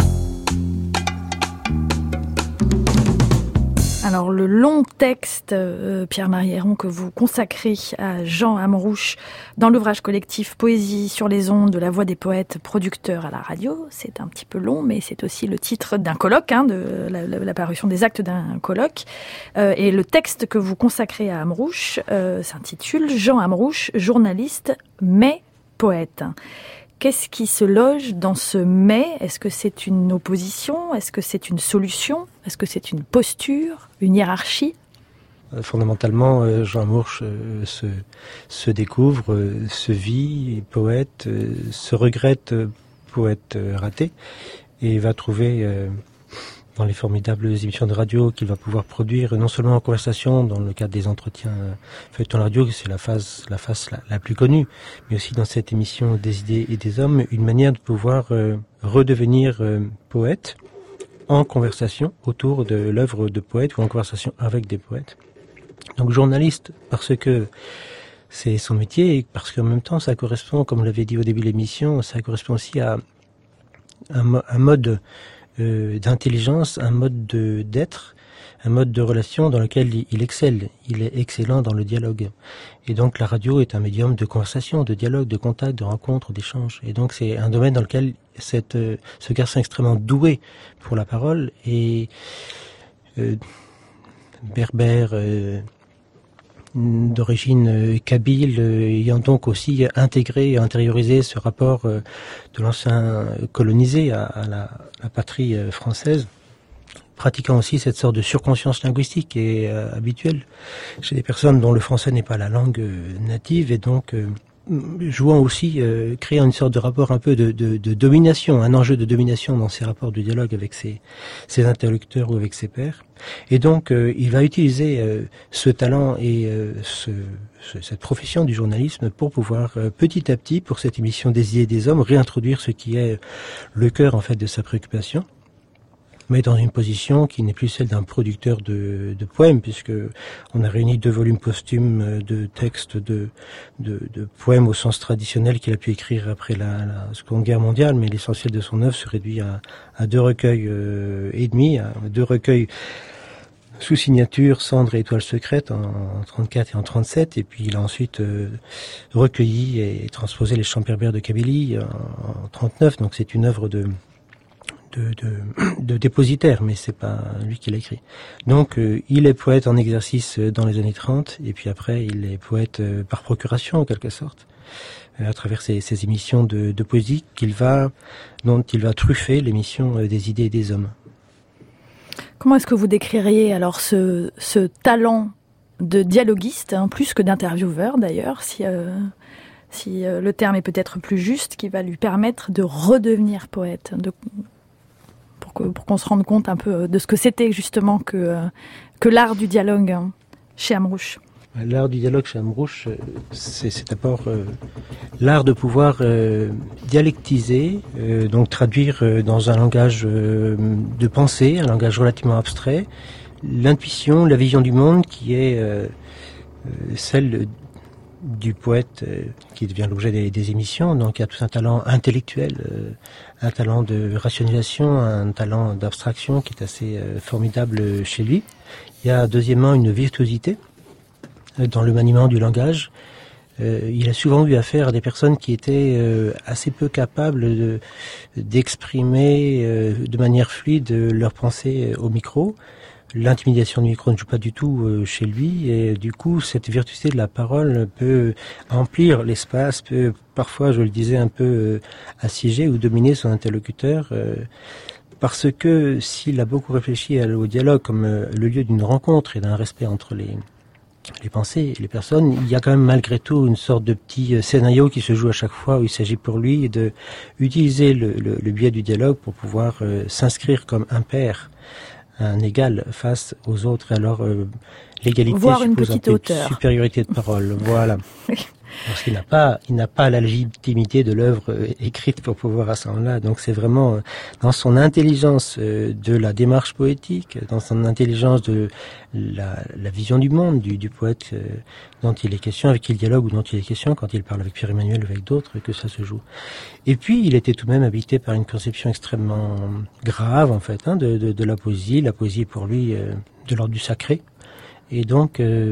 Alors le long texte, euh, Pierre-Marie Héron, que vous consacrez à Jean Amrouche dans l'ouvrage collectif Poésie sur les ondes de la voix des poètes producteurs à la radio, c'est un petit peu long, mais c'est aussi le titre d'un colloque, hein, de la, la, la parution des actes d'un colloque. Euh, et le texte que vous consacrez à Amrouche euh, s'intitule Jean Amrouche, journaliste, mais poète. Qu'est-ce qui se loge dans ce « mais » ? Est-ce que c'est une opposition ? Est-ce que c'est une solution ? Est-ce que c'est une posture ? Une hiérarchie ? Fondamentalement, Jean Amrouche se, se découvre, se vit poète, se regrette poète raté, et va trouver dans les formidables émissions de radio qu'il va pouvoir produire, non seulement en conversation, dans le cadre des entretiens feuilletons radio, c'est la phase, la phase la, la plus connue, mais aussi dans cette émission des idées et des hommes, une manière de pouvoir euh, redevenir euh, poète en conversation autour de l'œuvre de poète ou en conversation avec des poètes. Donc journaliste, parce que c'est son métier, et parce qu'en même temps ça correspond, comme on l'avait dit au début de l'émission, ça correspond aussi à un, un mode Euh, d'intelligence, un mode de, d'être, un mode de relation dans lequel il, il excelle. Il est excellent dans le dialogue. Et donc la radio est un médium de conversation, de dialogue, de contact, de rencontre, d'échange. Et donc c'est un domaine dans lequel cette, euh, ce garçon extrêmement doué pour la parole et euh, berbère, euh, d'origine euh, kabyle, euh, ayant donc aussi intégré et intériorisé ce rapport euh, de l'ancien colonisé à, à la, la patrie euh, française, pratiquant aussi cette sorte de surconscience linguistique qui est euh, habituelle chez des personnes dont le français n'est pas la langue euh, native, et donc euh, jouant aussi, euh, créant une sorte de rapport un peu de, de, de domination, un enjeu de domination dans ses rapports de dialogue avec ses, ses interlocuteurs ou avec ses pairs. Et donc, euh, il va utiliser euh, ce talent et euh, ce, ce, cette profession du journalisme pour pouvoir, euh, petit à petit, pour cette émission des idées des hommes, réintroduire ce qui est le cœur, en fait, de sa préoccupation, mais dans une position qui n'est plus celle d'un producteur de, de poèmes, puisque on a réuni deux volumes posthumes de textes de, de, de poèmes au sens traditionnel qu'il a pu écrire après la, la Seconde Guerre mondiale, mais l'essentiel de son œuvre se réduit à, à deux recueils euh, et demi, à deux recueils sous signature, Cendres et Étoiles secrètes, en trente-quatre et en trente-sept, et puis il a ensuite euh, recueilli et transposé les chants berbères de Kabylie en, en trente-neuf, donc c'est une œuvre de de, de, de dépositaire, mais c'est pas lui qui l'a écrit. Donc, euh, il est poète en exercice dans les années trente, et puis après, il est poète euh, par procuration, en quelque sorte, euh, à travers ses, ses émissions de, de poésie qu'il va, dont il va truffer l'émission euh, des idées et des hommes. Comment est-ce que vous décririez alors ce, ce talent de dialoguiste, hein, plus que d'intervieweur d'ailleurs, si, euh, si euh, le terme est peut-être plus juste, qui va lui permettre de redevenir poète, de, pour, que, pour qu'on se rende compte un peu de ce que c'était justement que, euh, que l'art du dialogue hein, chez Amrouche. L'art du dialogue chez Amrouche, c'est, c'est d'abord euh, l'art de pouvoir euh, dialectiser, euh, donc traduire euh, dans un langage euh, de pensée, un langage relativement abstrait, l'intuition, la vision du monde qui est euh, euh, celle du poète euh, qui devient l'objet des, des émissions. Donc il y a tout un talent intellectuel, euh, un talent de rationalisation, un talent d'abstraction qui est assez euh, formidable chez lui. Il y a deuxièmement une virtuosité euh, dans le maniement du langage. Euh, il a souvent eu affaire à des personnes qui étaient euh, assez peu capables de, d'exprimer euh, de manière fluide leurs pensées au micro. L'intimidation du micro ne joue pas du tout euh, chez lui, et du coup cette virtuosité de la parole peut emplir l'espace, peut parfois, je le disais, un peu euh, assiéger ou dominer son interlocuteur, euh, parce que s'il a beaucoup réfléchi au dialogue comme euh, le lieu d'une rencontre et d'un respect entre les les pensées et les personnes, il y a quand même malgré tout une sorte de petit scénario qui se joue à chaque fois où il s'agit pour lui de utiliser le, le, le biais du dialogue pour pouvoir euh, s'inscrire comme un père, un égal face aux autres. Alors euh, l'égalité Voir suppose une petite un peu hauteur. de supériorité de parole. Voilà. Parce qu'il n'a pas, il n'a pas la légitimité de l'œuvre euh, écrite pour pouvoir à ce moment-là. Donc c'est vraiment euh, dans son intelligence euh, de la démarche poétique, dans son intelligence de la, la vision du monde du, du poète euh, dont il est question, avec qui il dialogue ou dont il est question quand il parle avec Pierre-Emmanuel ou avec d'autres, que ça se joue. Et puis il était tout de même habité par une conception extrêmement grave en fait hein, de, de, de la poésie. La poésie est pour lui euh, de l'ordre du sacré. Et donc euh,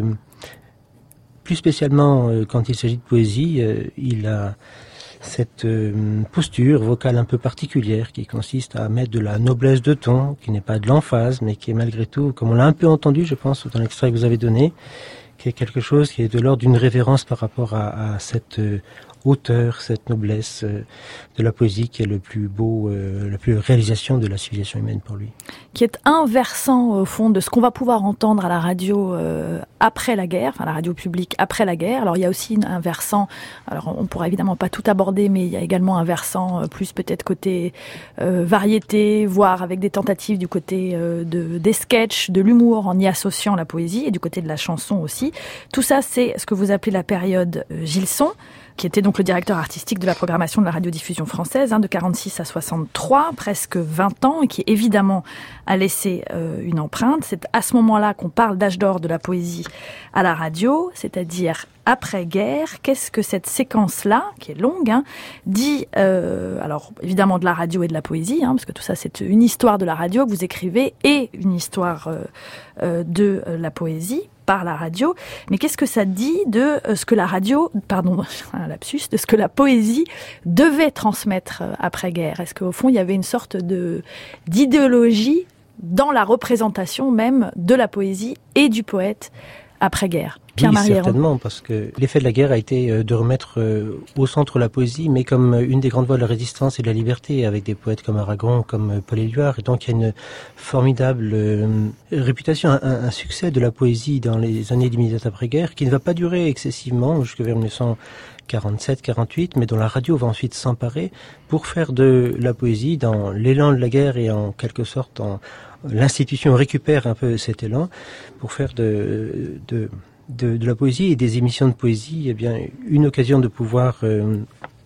plus spécialement euh, quand il s'agit de poésie, euh, il a cette euh, posture vocale un peu particulière qui consiste à mettre de la noblesse de ton, qui n'est pas de l'emphase, mais qui est malgré tout, comme on l'a un peu entendu, je pense, dans l'extrait que vous avez donné, qui est quelque chose qui est de l'ordre d'une révérence par rapport à, à cette euh, hauteur, cette noblesse euh, de la poésie qui est le plus beau, euh, la plus réalisation de la civilisation humaine pour lui. Qui est un versant au fond de ce qu'on va pouvoir entendre à la radio euh, après la guerre, enfin la radio publique après la guerre. Alors il y a aussi un versant, alors on pourra évidemment pas tout aborder, mais il y a également un versant euh, plus peut-être côté euh, variété, voire avec des tentatives du côté euh, de, des sketchs, de l'humour en y associant la poésie, et du côté de la chanson aussi. Tout ça c'est ce que vous appelez la période euh, Gilson, qui était donc le directeur artistique de la programmation de la radiodiffusion française, hein, de quarante-six à soixante-trois, presque vingt ans, et qui évidemment a laissé euh, une empreinte. C'est à ce moment-là qu'on parle d'âge d'or de la poésie à la radio, c'est-à-dire après-guerre. Qu'est-ce que cette séquence-là, qui est longue, hein, dit, euh, alors évidemment de la radio et de la poésie, hein, parce que tout ça c'est une histoire de la radio que vous écrivez et une histoire euh, euh, de euh, la poésie par la radio, mais qu'est-ce que ça dit de ce que la radio, pardon, un lapsus, de ce que la poésie devait transmettre après-guerre? Est-ce qu'au fond, il y avait une sorte de d'idéologie dans la représentation même de la poésie et du poète après-guerre? Pierre-Marie Oui, certainement, parce que l'effet de la guerre a été de remettre au centre la poésie, mais comme une des grandes voies de la résistance et de la liberté, avec des poètes comme Aragon, comme Paul Éluard. Et donc il y a une formidable euh, réputation, un, un succès de la poésie dans les années immédiates après-guerre, qui ne va pas durer excessivement jusqu'à vers mille neuf cent quarante-sept quarante-huit, mais dont la radio va ensuite s'emparer pour faire de la poésie dans l'élan de la guerre et en quelque sorte en l'institution récupère un peu cet élan pour faire de, de De, de la poésie et des émissions de poésie, eh bien, une occasion de pouvoir euh,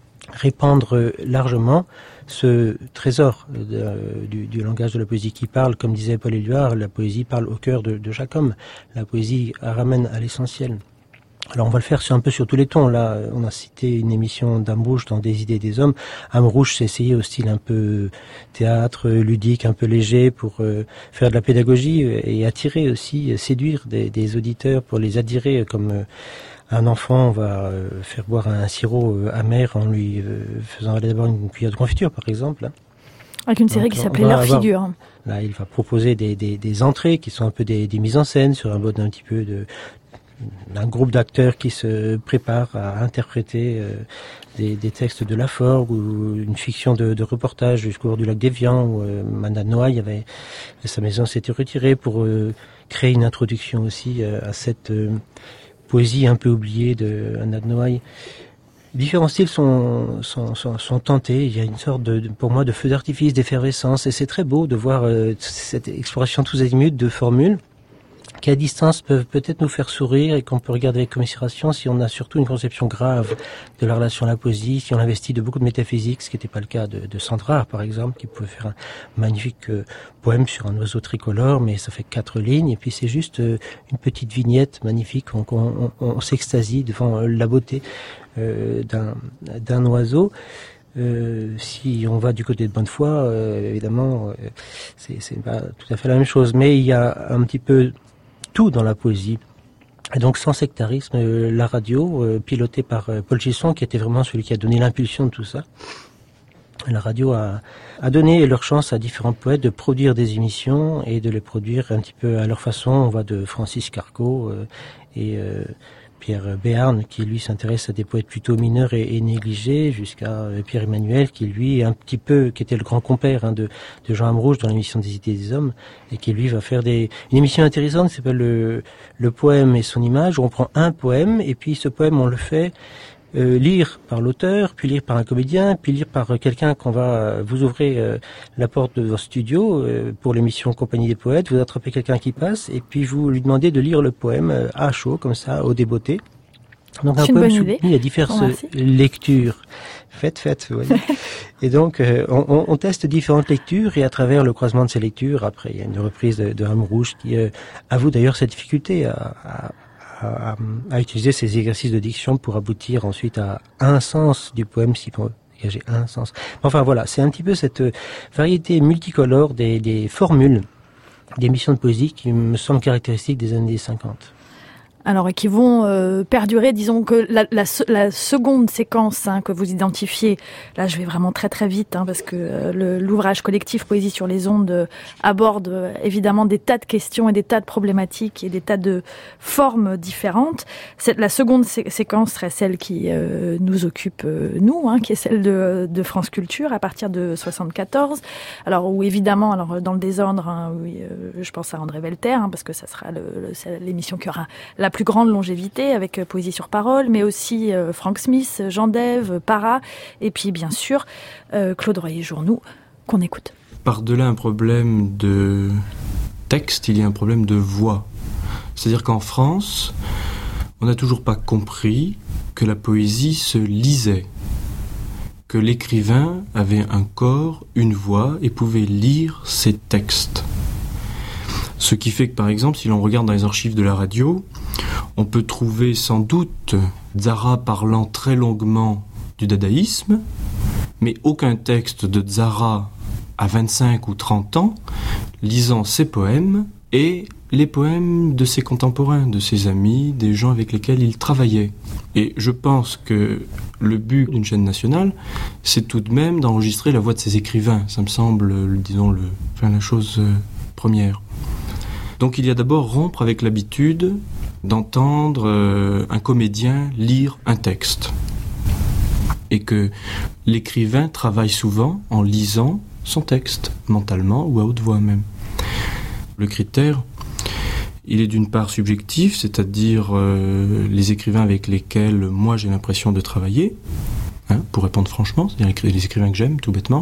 répandre largement ce trésor de, du, du langage de la poésie qui parle, comme disait Paul Éluard, la poésie parle au cœur de, de chaque homme. La poésie ramène à l'essentiel. Alors on va le faire sur un peu sur tous les tons. Là, on a cité une émission d'Amrouche dans Des idées des hommes. Amrouche s'est essayé au style un peu théâtre, ludique, un peu léger pour euh, faire de la pédagogie et attirer aussi, séduire des, des auditeurs pour les attirer comme euh, un enfant. On va euh, faire boire un sirop euh, amer en lui euh, faisant aller d'abord une cuillère de confiture, par exemple. Avec une série Donc, qui s'appelait Leur avoir, Figure. Là, il va proposer des, des, des entrées qui sont un peu des, des mises en scène sur un mode un petit peu de d'un groupe d'acteurs qui se préparent à interpréter euh, des, des textes de Laforgue ou une fiction de, de reportage jusqu'au bord du lac d'Évian où euh, Madame Noailles avait sa maison s'était retirée pour euh, créer une introduction aussi euh, à cette euh, poésie un peu oubliée de Anna de Noailles. Différents styles sont, sont, sont, sont tentés. Il y a une sorte de, de, pour moi, de feu d'artifice, d'effervescence, et c'est très beau de voir euh, cette exploration tous azimuts de formules qui à distance peuvent peut-être nous faire sourire et qu'on peut regarder avec commisération si on a surtout une conception grave de la relation à la poésie, si on investit de beaucoup de métaphysique, ce qui n'était pas le cas de, de Sandrard, par exemple, qui pouvait faire un magnifique euh, poème sur un oiseau tricolore, mais ça fait quatre lignes, et puis c'est juste euh, une petite vignette magnifique, on, on, on, on s'extasie devant la beauté euh, d'un, d'un oiseau. Euh, si on va du côté de Bonnefoy, euh, évidemment, euh, c'est, c'est pas tout à fait la même chose, mais il y a un petit peu tout dans la poésie. Et donc sans sectarisme, euh, la radio, euh, pilotée par euh, Paul Gisson, qui était vraiment celui qui a donné l'impulsion de tout ça, la radio a, a donné leur chance à différents poètes de produire des émissions et de les produire un petit peu à leur façon. On va de Francis Carco euh, et euh, Pierre Béarn, qui lui s'intéresse à des poètes plutôt mineurs et, et négligés, jusqu'à Pierre Emmanuel, qui lui un petit peu, qui était le grand compère hein, de, de Jean Amrouche dans l'émission des idées des hommes, et qui lui va faire des, une émission intéressante qui s'appelle le, le poème et son image, où on prend un poème, et puis ce poème on le fait Euh, lire par l'auteur, puis lire par un comédien, puis lire par euh, quelqu'un qu'on va euh, vous ouvrez euh, la porte de votre studio euh, pour l'émission Compagnie des Poètes, vous attrapez quelqu'un qui passe et puis vous lui demandez de lire le poème euh, à chaud comme ça au débeauté. Donc un poème soumis à diverses lectures. Faites, faites, vous voyez. Et donc euh, on, on teste différentes lectures et à travers le croisement de ces lectures, après il y a une reprise de, de Amrouche qui euh, avoue d'ailleurs cette difficulté à, à À, à utiliser ces exercices de diction pour aboutir ensuite à un sens du poème, si on peut dégager un sens. Enfin voilà, c'est un petit peu cette variété multicolore des, des formules d'émissions de poésie qui me semble caractéristique des années cinquante. Alors, et qui vont euh, perdurer, disons que la, la, la seconde séquence hein, que vous identifiez, là je vais vraiment très très vite, hein, parce que euh, le, l'ouvrage collectif Poésie sur les ondes euh, aborde euh, évidemment des tas de questions et des tas de problématiques et des tas de formes différentes. Cette, la seconde sé- séquence serait celle qui euh, nous occupe, euh, nous, hein, qui est celle de, de France Culture à partir de soixante-quatorze. Alors, où évidemment, alors dans le désordre, hein, oui, euh, je pense à André Velter, hein, parce que ça sera le, le, c'est l'émission qui aura la plus grande longévité avec euh, Poésie sur parole, mais aussi euh, Frank Smith, Jean Dève, Para, et puis bien sûr euh, Claude Royer-Journoux, qu'on écoute. Par-delà un problème de texte, il y a un problème de voix. C'est-à-dire qu'en France, on n'a toujours pas compris que la poésie se lisait, que l'écrivain avait un corps, une voix, et pouvait lire ses textes. Ce qui fait que, par exemple, si l'on regarde dans les archives de la radio, on peut trouver sans doute Tzara parlant très longuement du dadaïsme, mais aucun texte de Tzara à vingt-cinq ou trente ans lisant ses poèmes et les poèmes de ses contemporains, de ses amis, des gens avec lesquels il travaillait. Et je pense que le but d'une chaîne nationale, c'est tout de même d'enregistrer la voix de ses écrivains. Ça me semble, disons, le, enfin, la chose première. Donc il y a d'abord rompre avec l'habitude d'entendre euh, un comédien lire un texte. Et que l'écrivain travaille souvent en lisant son texte, mentalement ou à haute voix même. Le critère, il est d'une part subjectif, c'est-à-dire euh, les écrivains avec lesquels moi j'ai l'impression de travailler, hein, pour répondre franchement, c'est-à-dire les écrivains que j'aime, tout bêtement.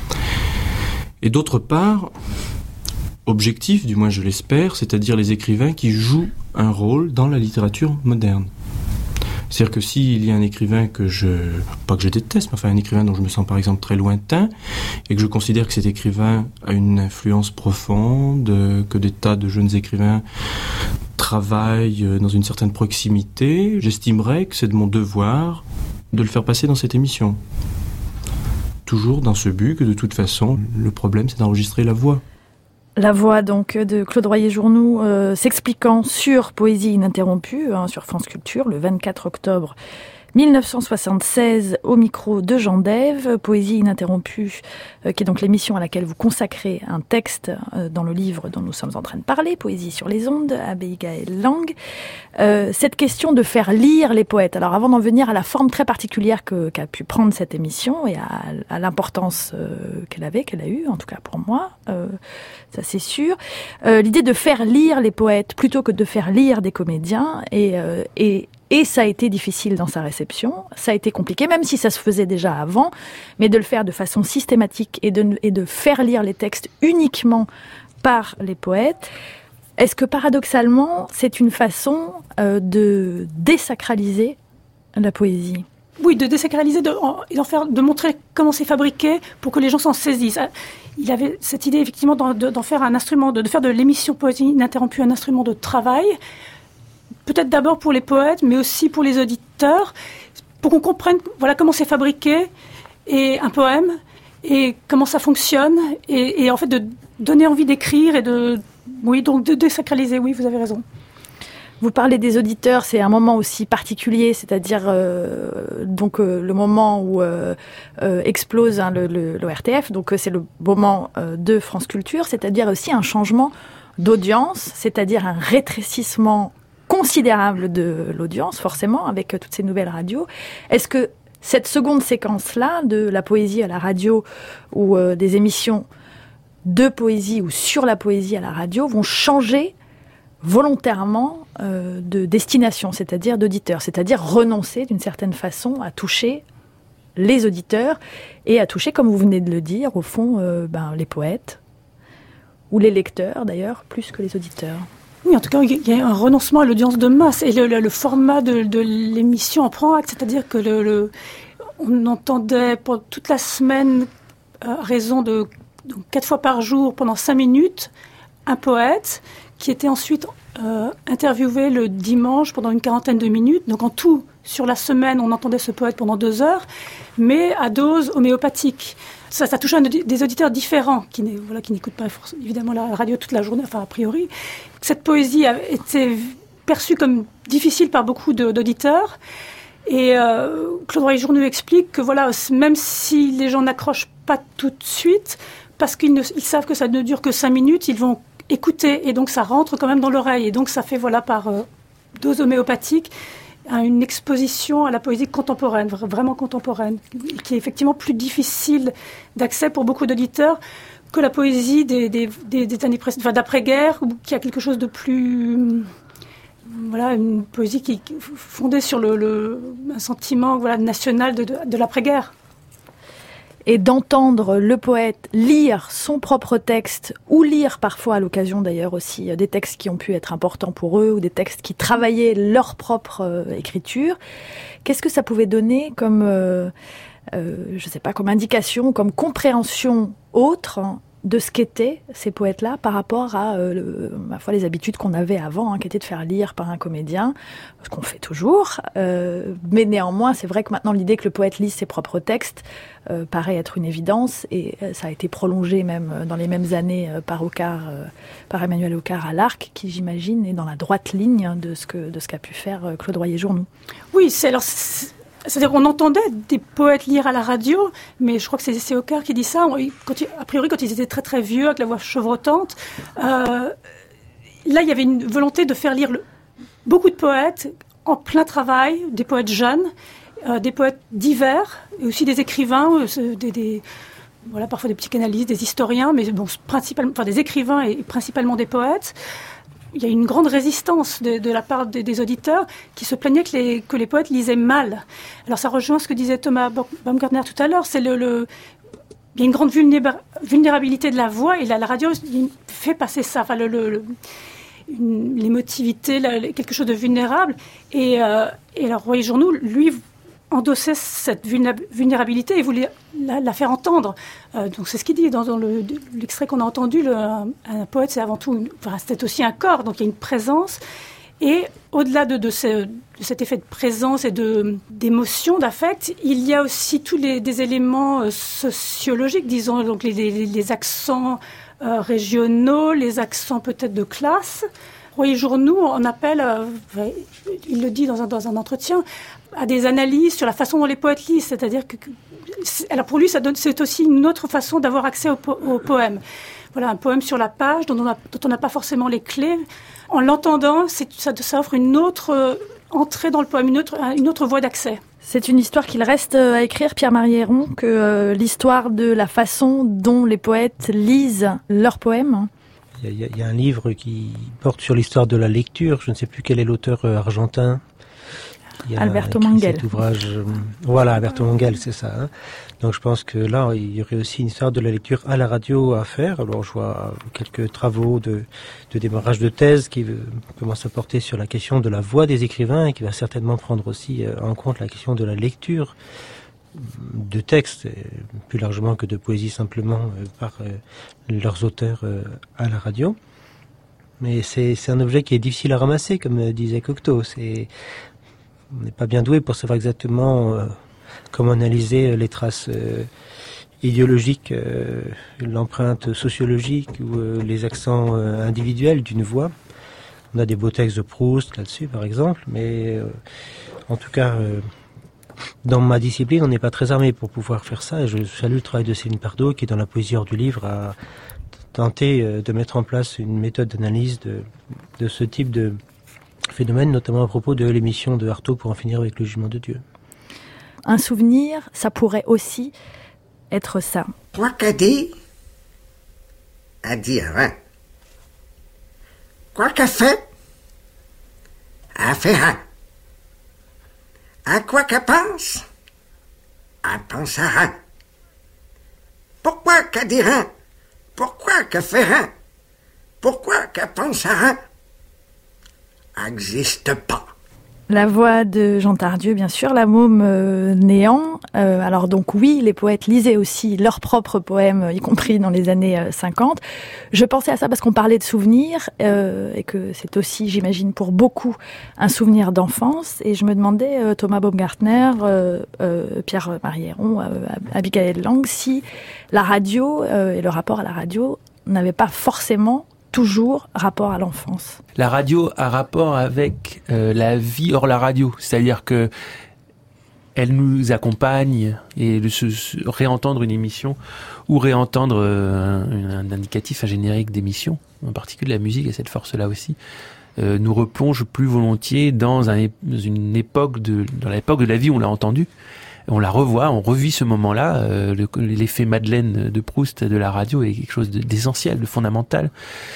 Et d'autre part, objectif, du moins je l'espère, c'est-à-dire les écrivains qui jouent un rôle dans la littérature moderne. C'est-à-dire que s'il y a un écrivain que je, pas que je déteste, mais enfin un écrivain dont je me sens par exemple très lointain, et que je considère que cet écrivain a une influence profonde, que des tas de jeunes écrivains travaillent dans une certaine proximité, j'estimerais que c'est de mon devoir de le faire passer dans cette émission. Toujours dans ce but que de toute façon, le problème c'est d'enregistrer la voix. La voix donc de Claude Royer-Journoux euh, s'expliquant sur Poésie ininterrompue, hein, sur France Culture, le vingt-quatre octobre dix-neuf cent soixante-seize, au micro de Jean Dève, Poésie ininterrompue, euh, qui est donc l'émission à laquelle vous consacrez un texte euh, dans le livre dont nous sommes en train de parler, Poésie sur les ondes, Abigail Lang. Euh, cette question de faire lire les poètes. Alors avant d'en venir à la forme très particulière que, qu'a pu prendre cette émission et à, à l'importance euh, qu'elle avait, qu'elle a eue, en tout cas pour moi, euh, ça c'est sûr, euh, l'idée de faire lire les poètes plutôt que de faire lire des comédiens et, euh, et Et ça a été difficile dans sa réception, ça a été compliqué, même si ça se faisait déjà avant, mais de le faire de façon systématique et de, et de faire lire les textes uniquement par les poètes. Est-ce que paradoxalement, c'est une façon euh, de désacraliser la poésie ? Oui, de désacraliser, de, d'en faire, de montrer comment c'est fabriqué pour que les gens s'en saisissent. Il avait cette idée effectivement d'en, d'en faire un instrument, de, de faire de l'émission Poésie ininterrompue un instrument de travail. Peut-être d'abord pour les poètes, mais aussi pour les auditeurs, pour qu'on comprenne voilà, comment c'est fabriqué, et un poème, et comment ça fonctionne, et, et en fait de donner envie d'écrire, et de, oui, donc de désacraliser, oui, vous avez raison. Vous parlez des auditeurs, c'est un moment aussi particulier, c'est-à-dire euh, donc euh, le moment où euh, euh, explose hein, le, le, l'O R T F, donc euh, c'est le moment euh, de France Culture, c'est-à-dire aussi un changement d'audience, c'est-à-dire un rétrécissement considérable de l'audience, forcément, avec toutes ces nouvelles radios. Est-ce que cette seconde séquence-là, de la poésie à la radio, ou euh, des émissions de poésie ou sur la poésie à la radio, vont changer volontairement euh, de destination, c'est-à-dire d'auditeur, c'est-à-dire renoncer d'une certaine façon à toucher les auditeurs et à toucher, comme vous venez de le dire, au fond, euh, ben, les poètes, ou les lecteurs d'ailleurs, plus que les auditeurs. Oui, en tout cas, il y a un renoncement à l'audience de masse et le, le, le format de, de l'émission en prend acte, c'est-à-dire que le, le, on entendait pendant toute la semaine, à raison de donc, quatre fois par jour, pendant cinq minutes, un poète qui était ensuite euh, interviewé le dimanche pendant une quarantaine de minutes. Donc en tout, sur la semaine, on entendait ce poète pendant deux heures, mais à dose homéopathique. Ça, ça touche à des auditeurs différents qui, voilà, qui n'écoutent pas évidemment la radio toute la journée, enfin a priori. Cette poésie a été perçue comme difficile par beaucoup de, d'auditeurs. Et euh, Claude Royer-Journoux explique que voilà, même si les gens n'accrochent pas tout de suite, parce qu'ils ne, ils savent que ça ne dure que cinq minutes, ils vont écouter et donc ça rentre quand même dans l'oreille. Et donc ça fait voilà, par euh, dose homéopathique une exposition à la poésie contemporaine, vraiment contemporaine, qui est effectivement plus difficile d'accès pour beaucoup d'auditeurs que la poésie des, des, des, des années précédentes, enfin, d'après-guerre, qui a quelque chose de plus... Voilà, une poésie qui est fondée sur le, le, un sentiment voilà, national de, de, de l'après-guerre. Et d'entendre le poète lire son propre texte, ou lire parfois à l'occasion d'ailleurs aussi des textes qui ont pu être importants pour eux, ou des textes qui travaillaient leur propre euh, écriture, qu'est-ce que ça pouvait donner comme, euh, euh, je sais pas, comme indication, comme compréhension autre hein, de ce qu'étaient ces poètes-là par rapport à euh, le, ma foi, les habitudes qu'on avait avant, hein, qui étaient de faire lire par un comédien, ce qu'on fait toujours. Euh, mais néanmoins, c'est vrai que maintenant, l'idée que le poète lise ses propres textes euh, paraît être une évidence, et euh, ça a été prolongé même dans les mêmes années euh, par Aucard, euh, par Emmanuel Aucard à l'Arc, qui j'imagine est dans la droite ligne de ce que de ce qu'a pu faire euh, Claude Royer-Journoux. Oui, c'est alors. C'est... C'est-à-dire qu'on entendait des poètes lire à la radio, mais je crois que c'est, c'est Aucard qui dit ça. Quand, a priori, quand ils étaient très très vieux, avec la voix chevrotante, euh, là, il y avait une volonté de faire lire le, beaucoup de poètes en plein travail, des poètes jeunes, euh, des poètes divers, et aussi des écrivains, euh, des, des, voilà, parfois des psychanalystes, des historiens, mais bon, principalement, enfin, des écrivains et principalement des poètes. Il y a une grande résistance de, de la part des, des auditeurs qui se plaignaient que les, que les poètes lisaient mal. Alors ça rejoint ce que disait Thomas Baumgartner tout à l'heure, c'est le, le, il y a une grande vulnérabilité de la voix, et la, la radio fait passer ça, enfin le, le, le, une, l'émotivité, la, quelque chose de vulnérable. Et, euh, et alors Royer-Journoux, lui, endossait cette vulnérabilité et voulait la, la faire entendre. Euh, donc c'est ce qu'il dit dans, dans le, l'extrait qu'on a entendu. Le, un, un poète, c'est avant tout, une, enfin, c'est aussi un corps, donc il y a une présence. Et au-delà de, de, ce, de cet effet de présence et de, d'émotion, d'affect, il y a aussi tous les des éléments euh, sociologiques, disons, donc les, les, les accents euh, régionaux, les accents peut-être de classe. Royer-Journoux en appelle, euh, il le dit dans un, dans un entretien, à des analyses sur la façon dont les poètes lisent, c'est-à-dire que, que c'est, alors pour lui, ça donne, c'est aussi une autre façon d'avoir accès au, po- au poème. Voilà, un poème sur la page dont on n'a pas forcément les clés. En l'entendant, c'est, ça, ça offre une autre euh, entrée dans le poème, une autre, une autre voie d'accès. C'est une histoire qu'il reste à écrire, Pierre-Marie Héron, que euh, l'histoire de la façon dont les poètes lisent leurs poèmes. Il y, a, il y a un livre qui porte sur l'histoire de la lecture. Je ne sais plus quel est l'auteur euh, argentin. Qui a Alberto écrit Manguel. Cet ouvrage. Euh, voilà, Alberto Manguel, c'est ça. Hein. Donc je pense que là, il y aurait aussi une histoire de la lecture à la radio à faire. Alors je vois quelques travaux de, de démarrage de thèse qui euh, commencent à porter sur la question de la voix des écrivains et qui va certainement prendre aussi euh, en compte la question de la lecture de textes, plus largement que de poésie simplement euh, par euh, leurs auteurs euh, à la radio. Mais c'est, c'est un objet qui est difficile à ramasser, comme euh, disait Cocteau. C'est, on n'est pas bien doué pour savoir exactement euh, comment analyser les traces euh, idéologiques, euh, l'empreinte sociologique ou euh, les accents euh, individuels d'une voix. On a des beaux textes de Proust là-dessus, par exemple, mais euh, en tout cas... Euh, Dans ma discipline, on n'est pas très armé pour pouvoir faire ça. Et je salue le travail de Céline Pardo, qui, dans la poésie hors du livre, a tenté de mettre en place une méthode d'analyse de, de ce type de phénomène, notamment à propos de l'émission de Artaud Pour en finir avec le jugement de Dieu. Un souvenir, ça pourrait aussi être ça. Quoi qu'a dit, a dit rien. Quoi qu'a fait, a fait rien. À quoi qu'elle pense, elle pense à rien. Pourquoi qu'elle dit rien? Pourquoi qu'elle fait rien? Pourquoi qu'elle pense à rien? Elle n'existe pas. La voix de Jean Tardieu, bien sûr, la môme euh, néant. Euh, alors donc oui, les poètes lisaient aussi leurs propres poèmes, y compris dans les années euh, cinquante. Je pensais à ça parce qu'on parlait de souvenirs euh, et que c'est aussi, j'imagine, pour beaucoup un souvenir d'enfance. Et je me demandais, euh, Thomas Baumgartner, euh, euh, Pierre-Marie Héron, euh, Abigail Lang, si la radio euh, et le rapport à la radio n'avaient pas forcément toujours rapport à l'enfance. La radio a rapport avec euh, la vie hors la radio, c'est-à-dire que elle nous accompagne et de se, se réentendre une émission ou réentendre euh, un, un indicatif, un générique d'émission, en particulier la musique a cette force-là aussi, euh, nous replonge plus volontiers dans, un, dans une époque de dans l'époque de la vie où on l'a entendu. On la revoit, on revit ce moment-là. Euh, le, l'effet Madeleine de Proust de la radio est quelque chose de, d'essentiel, de fondamental.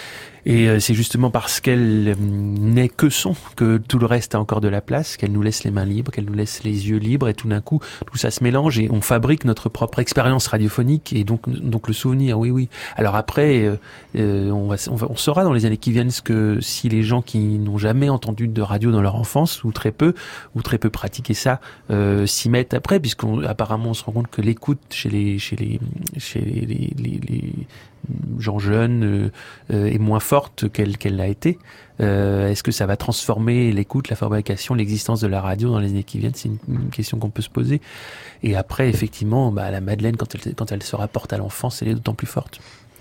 Et euh, c'est justement parce qu'elle euh, n'est que son que tout le reste a encore de la place, qu'elle nous laisse les mains libres, qu'elle nous laisse les yeux libres, et tout d'un coup, tout ça se mélange et on fabrique notre propre expérience radiophonique et donc donc le souvenir. Oui, oui. Alors après, euh, euh, on va on va on saura dans les années qui viennent ce que si les gens qui n'ont jamais entendu de radio dans leur enfance ou très peu ou très peu pratiqué ça euh, s'y mettent après, puisqu'on apparemment on se rend compte que l'écoute chez les chez les chez les les, les, les gens jeunes euh, est moins forte qu'elle qu'elle l'a été. Euh, est-ce que ça va transformer l'écoute, la fabrication, l'existence de la radio dans les années qui viennent? C'est une, une question qu'on peut se poser. Et après, effectivement, bah, la Madeleine, quand elle, quand elle se rapporte à l'enfance, elle est d'autant plus forte.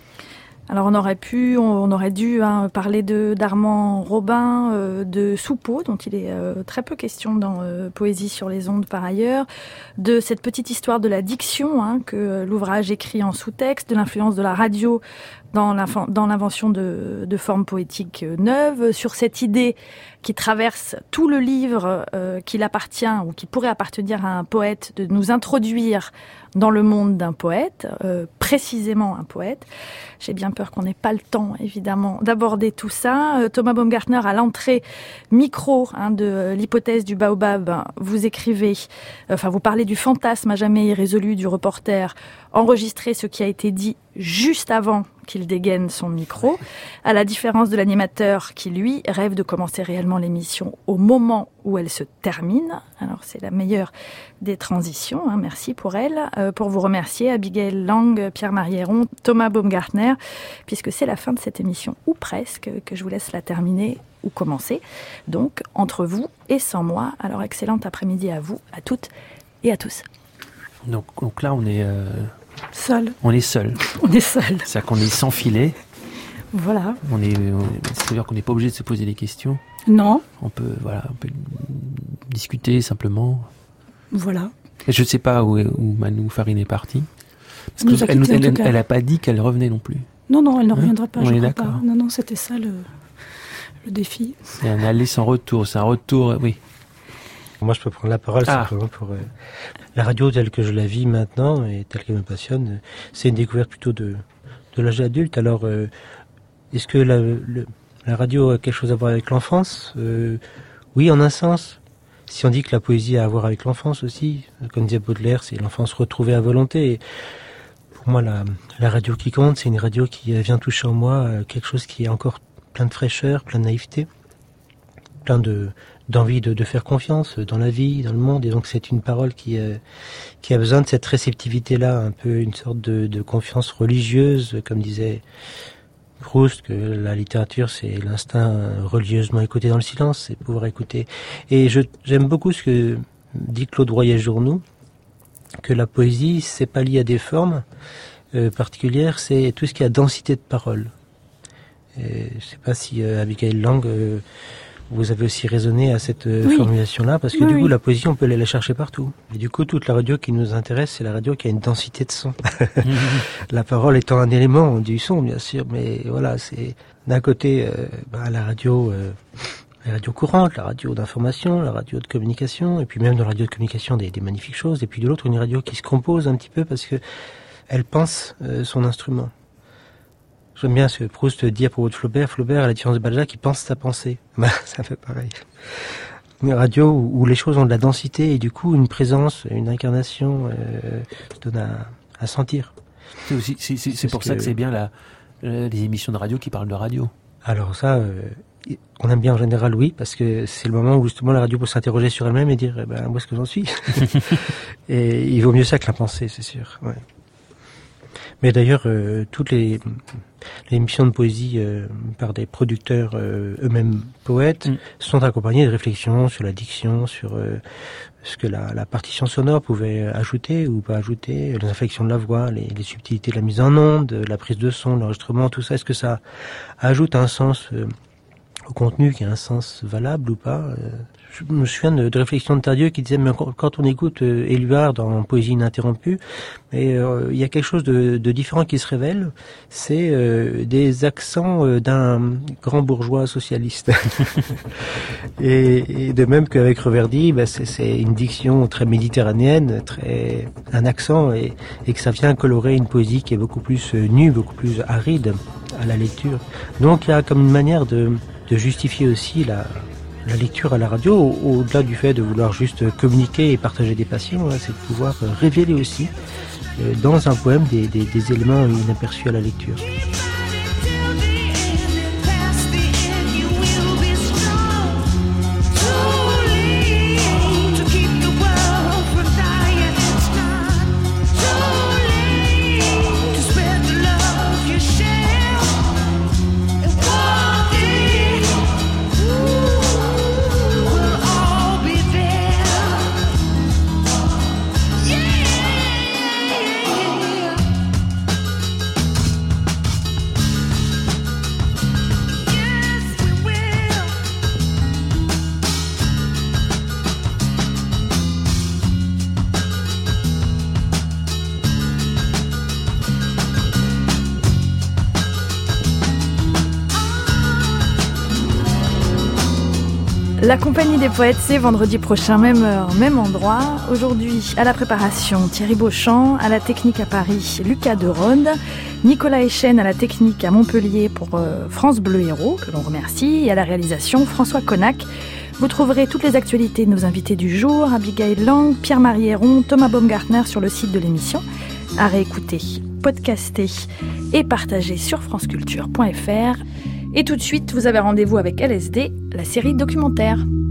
Alors on aurait pu, on aurait dû hein, parler de d'Armand Robin, euh, de Soupeau, dont il est euh, très peu question dans euh, Poésie sur les ondes par ailleurs, de cette petite histoire de la diction hein, que euh, l'ouvrage écrit en sous-texte, de l'influence de la radio dans, dans l'invention de, de formes poétiques neuves, sur cette idée qui traverse tout le livre euh, qu'il appartient ou qui pourrait appartenir à un poète, de nous introduire dans le monde d'un poète, euh, précisément un poète. J'ai bien peur qu'on n'ait pas le temps, évidemment, d'aborder tout ça. Euh, Thomas Baumgartner, à l'entrée micro hein, de euh, l'hypothèse du baobab, hein, vous écrivez, euh, enfin vous parlez du fantasme à jamais irrésolu du reporter, enregistrer ce qui a été dit juste avant qu'il dégaine son micro, à la différence de l'animateur qui, lui, rêve de commencer réellement l'émission au moment où elle se termine. Alors, c'est la meilleure des transitions. Hein, merci pour elle. Euh, pour vous remercier, Abigail Lang, Pierre-Marie Héron, Thomas Baumgartner, puisque c'est la fin de cette émission, ou presque, que je vous laisse la terminer ou commencer. Donc, entre vous et sans moi. Alors, excellent après-midi à vous, à toutes et à tous. Donc, donc là, on est... Euh... Seul. On est seul. On est seul. C'est-à-dire qu'on est sans filet. Voilà. On est, on, c'est-à-dire qu'on n'est pas obligé de se poser des questions. Non. On peut, voilà, on peut discuter simplement. Voilà. Et je ne sais pas où, où Manou Farine est partie. Parce Nous a qu'elle quittés, en elle, tout cas. elle a pas dit qu'elle revenait non plus. Non, non, elle ne reviendra pas, On je est crois d'accord. pas. Non, non, c'était ça le, le défi. C'est un aller sans retour, c'est un retour, oui. Moi, je peux prendre la parole Ah. simplement pour euh, la radio telle que je la vis maintenant et telle qu'elle me passionne. euh, C'est une découverte plutôt de, de l'âge adulte. Alors, euh, est-ce que la, le- la radio a quelque chose à voir avec l'enfance Euh, Oui, en un sens. Si on dit que la poésie a à voir avec l'enfance aussi, comme disait Baudelaire, c'est l'enfance retrouvée à volonté. Et pour moi, la, la radio qui compte, c'est une radio qui euh, vient toucher en moi euh, quelque chose qui est encore plein de fraîcheur, plein de naïveté, plein de d'envie de, de faire confiance dans la vie, dans le monde. Et donc c'est une parole qui, euh, qui a besoin de cette réceptivité-là, un peu une sorte de, de confiance religieuse, comme disait Proust, que la littérature c'est l'instinct religieusement écouté dans le silence, c'est pouvoir écouter. Et je, j'aime beaucoup ce que dit Claude Royer-Journoux, que la poésie c'est pas lié à des formes euh, particulières, c'est tout ce qui a densité de parole. Et je sais pas si euh, Abigail Lang, euh, vous avez aussi raisonné à cette euh, Oui. formulation-là, parce que Oui, du coup oui. la poésie on peut aller la chercher partout. Et du coup toute la radio qui nous intéresse, c'est la radio qui a une densité de son. La parole étant un élément du son, bien sûr, mais voilà, c'est d'un côté euh, bah, la radio, euh, la radio courante, la radio d'information, la radio de communication, et puis même dans la radio de communication des, des magnifiques choses, et puis de l'autre une radio qui se compose un petit peu parce que elle pense euh, son instrument. J'aime bien ce que Proust dit à propos de Flaubert. Flaubert, à la différence de Balzac, il pense sa pensée. Bah, ça fait pareil. Une radio où, où les choses ont de la densité et du coup une présence, une incarnation euh, se donne à, à sentir. C'est aussi, c'est, c'est, c'est ce pour ça que c'est bien la, euh, les émissions de radio qui parlent de radio. Alors ça, euh, on aime bien en général, oui, parce que c'est le moment où justement la radio peut s'interroger sur elle-même et dire, eh ben, où est-ce que j'en suis? Et il vaut mieux ça que la pensée, c'est sûr. Ouais. Mais d'ailleurs, euh, toutes les, les émissions de poésie euh, par des producteurs euh, eux-mêmes poètes Mm. sont accompagnées de réflexions sur la diction, sur euh, ce que la, la partition sonore pouvait ajouter ou pas ajouter, les inflexions de la voix, les, les subtilités de la mise en onde, la prise de son, l'enregistrement, tout ça. Est-ce que ça ajoute un sens euh, au contenu qui a un sens valable ou pas? euh, Je me souviens de, de réflexions de Tardieu qui disait, mais quand, quand on écoute euh, Éluard dans Poésie ininterrompue, mais euh, il y a quelque chose de, de différent qui se révèle, c'est euh, des accents euh, d'un grand bourgeois socialiste. et, et de même qu'avec Reverdy, bah, c'est, c'est une diction très méditerranéenne, très un accent, et, et que ça vient colorer une poésie qui est beaucoup plus euh, nue, beaucoup plus aride à la lecture. Donc il y a comme une manière de, de justifier aussi la la lecture à la radio, au- au-delà du fait de vouloir juste communiquer et partager des passions, hein, c'est de pouvoir euh, révéler aussi euh, dans un poème des, des, des éléments inaperçus à la lecture. La compagnie des poètes, c'est vendredi prochain, même heure, même endroit. Aujourd'hui, à la préparation, Thierry Beauchamp, à la technique à Paris, Lucas Deronde, Nicolas Echen à la technique à Montpellier pour euh, France Bleu Héros, que l'on remercie, et à la réalisation, François Connac. Vous trouverez toutes les actualités de nos invités du jour, Abigail Lang, Pierre-Marie Héron, Thomas Baumgartner sur le site de l'émission, à réécouter, podcaster et partager sur franceculture point f r. Et tout de suite, vous avez rendez-vous avec L S D, la série documentaire.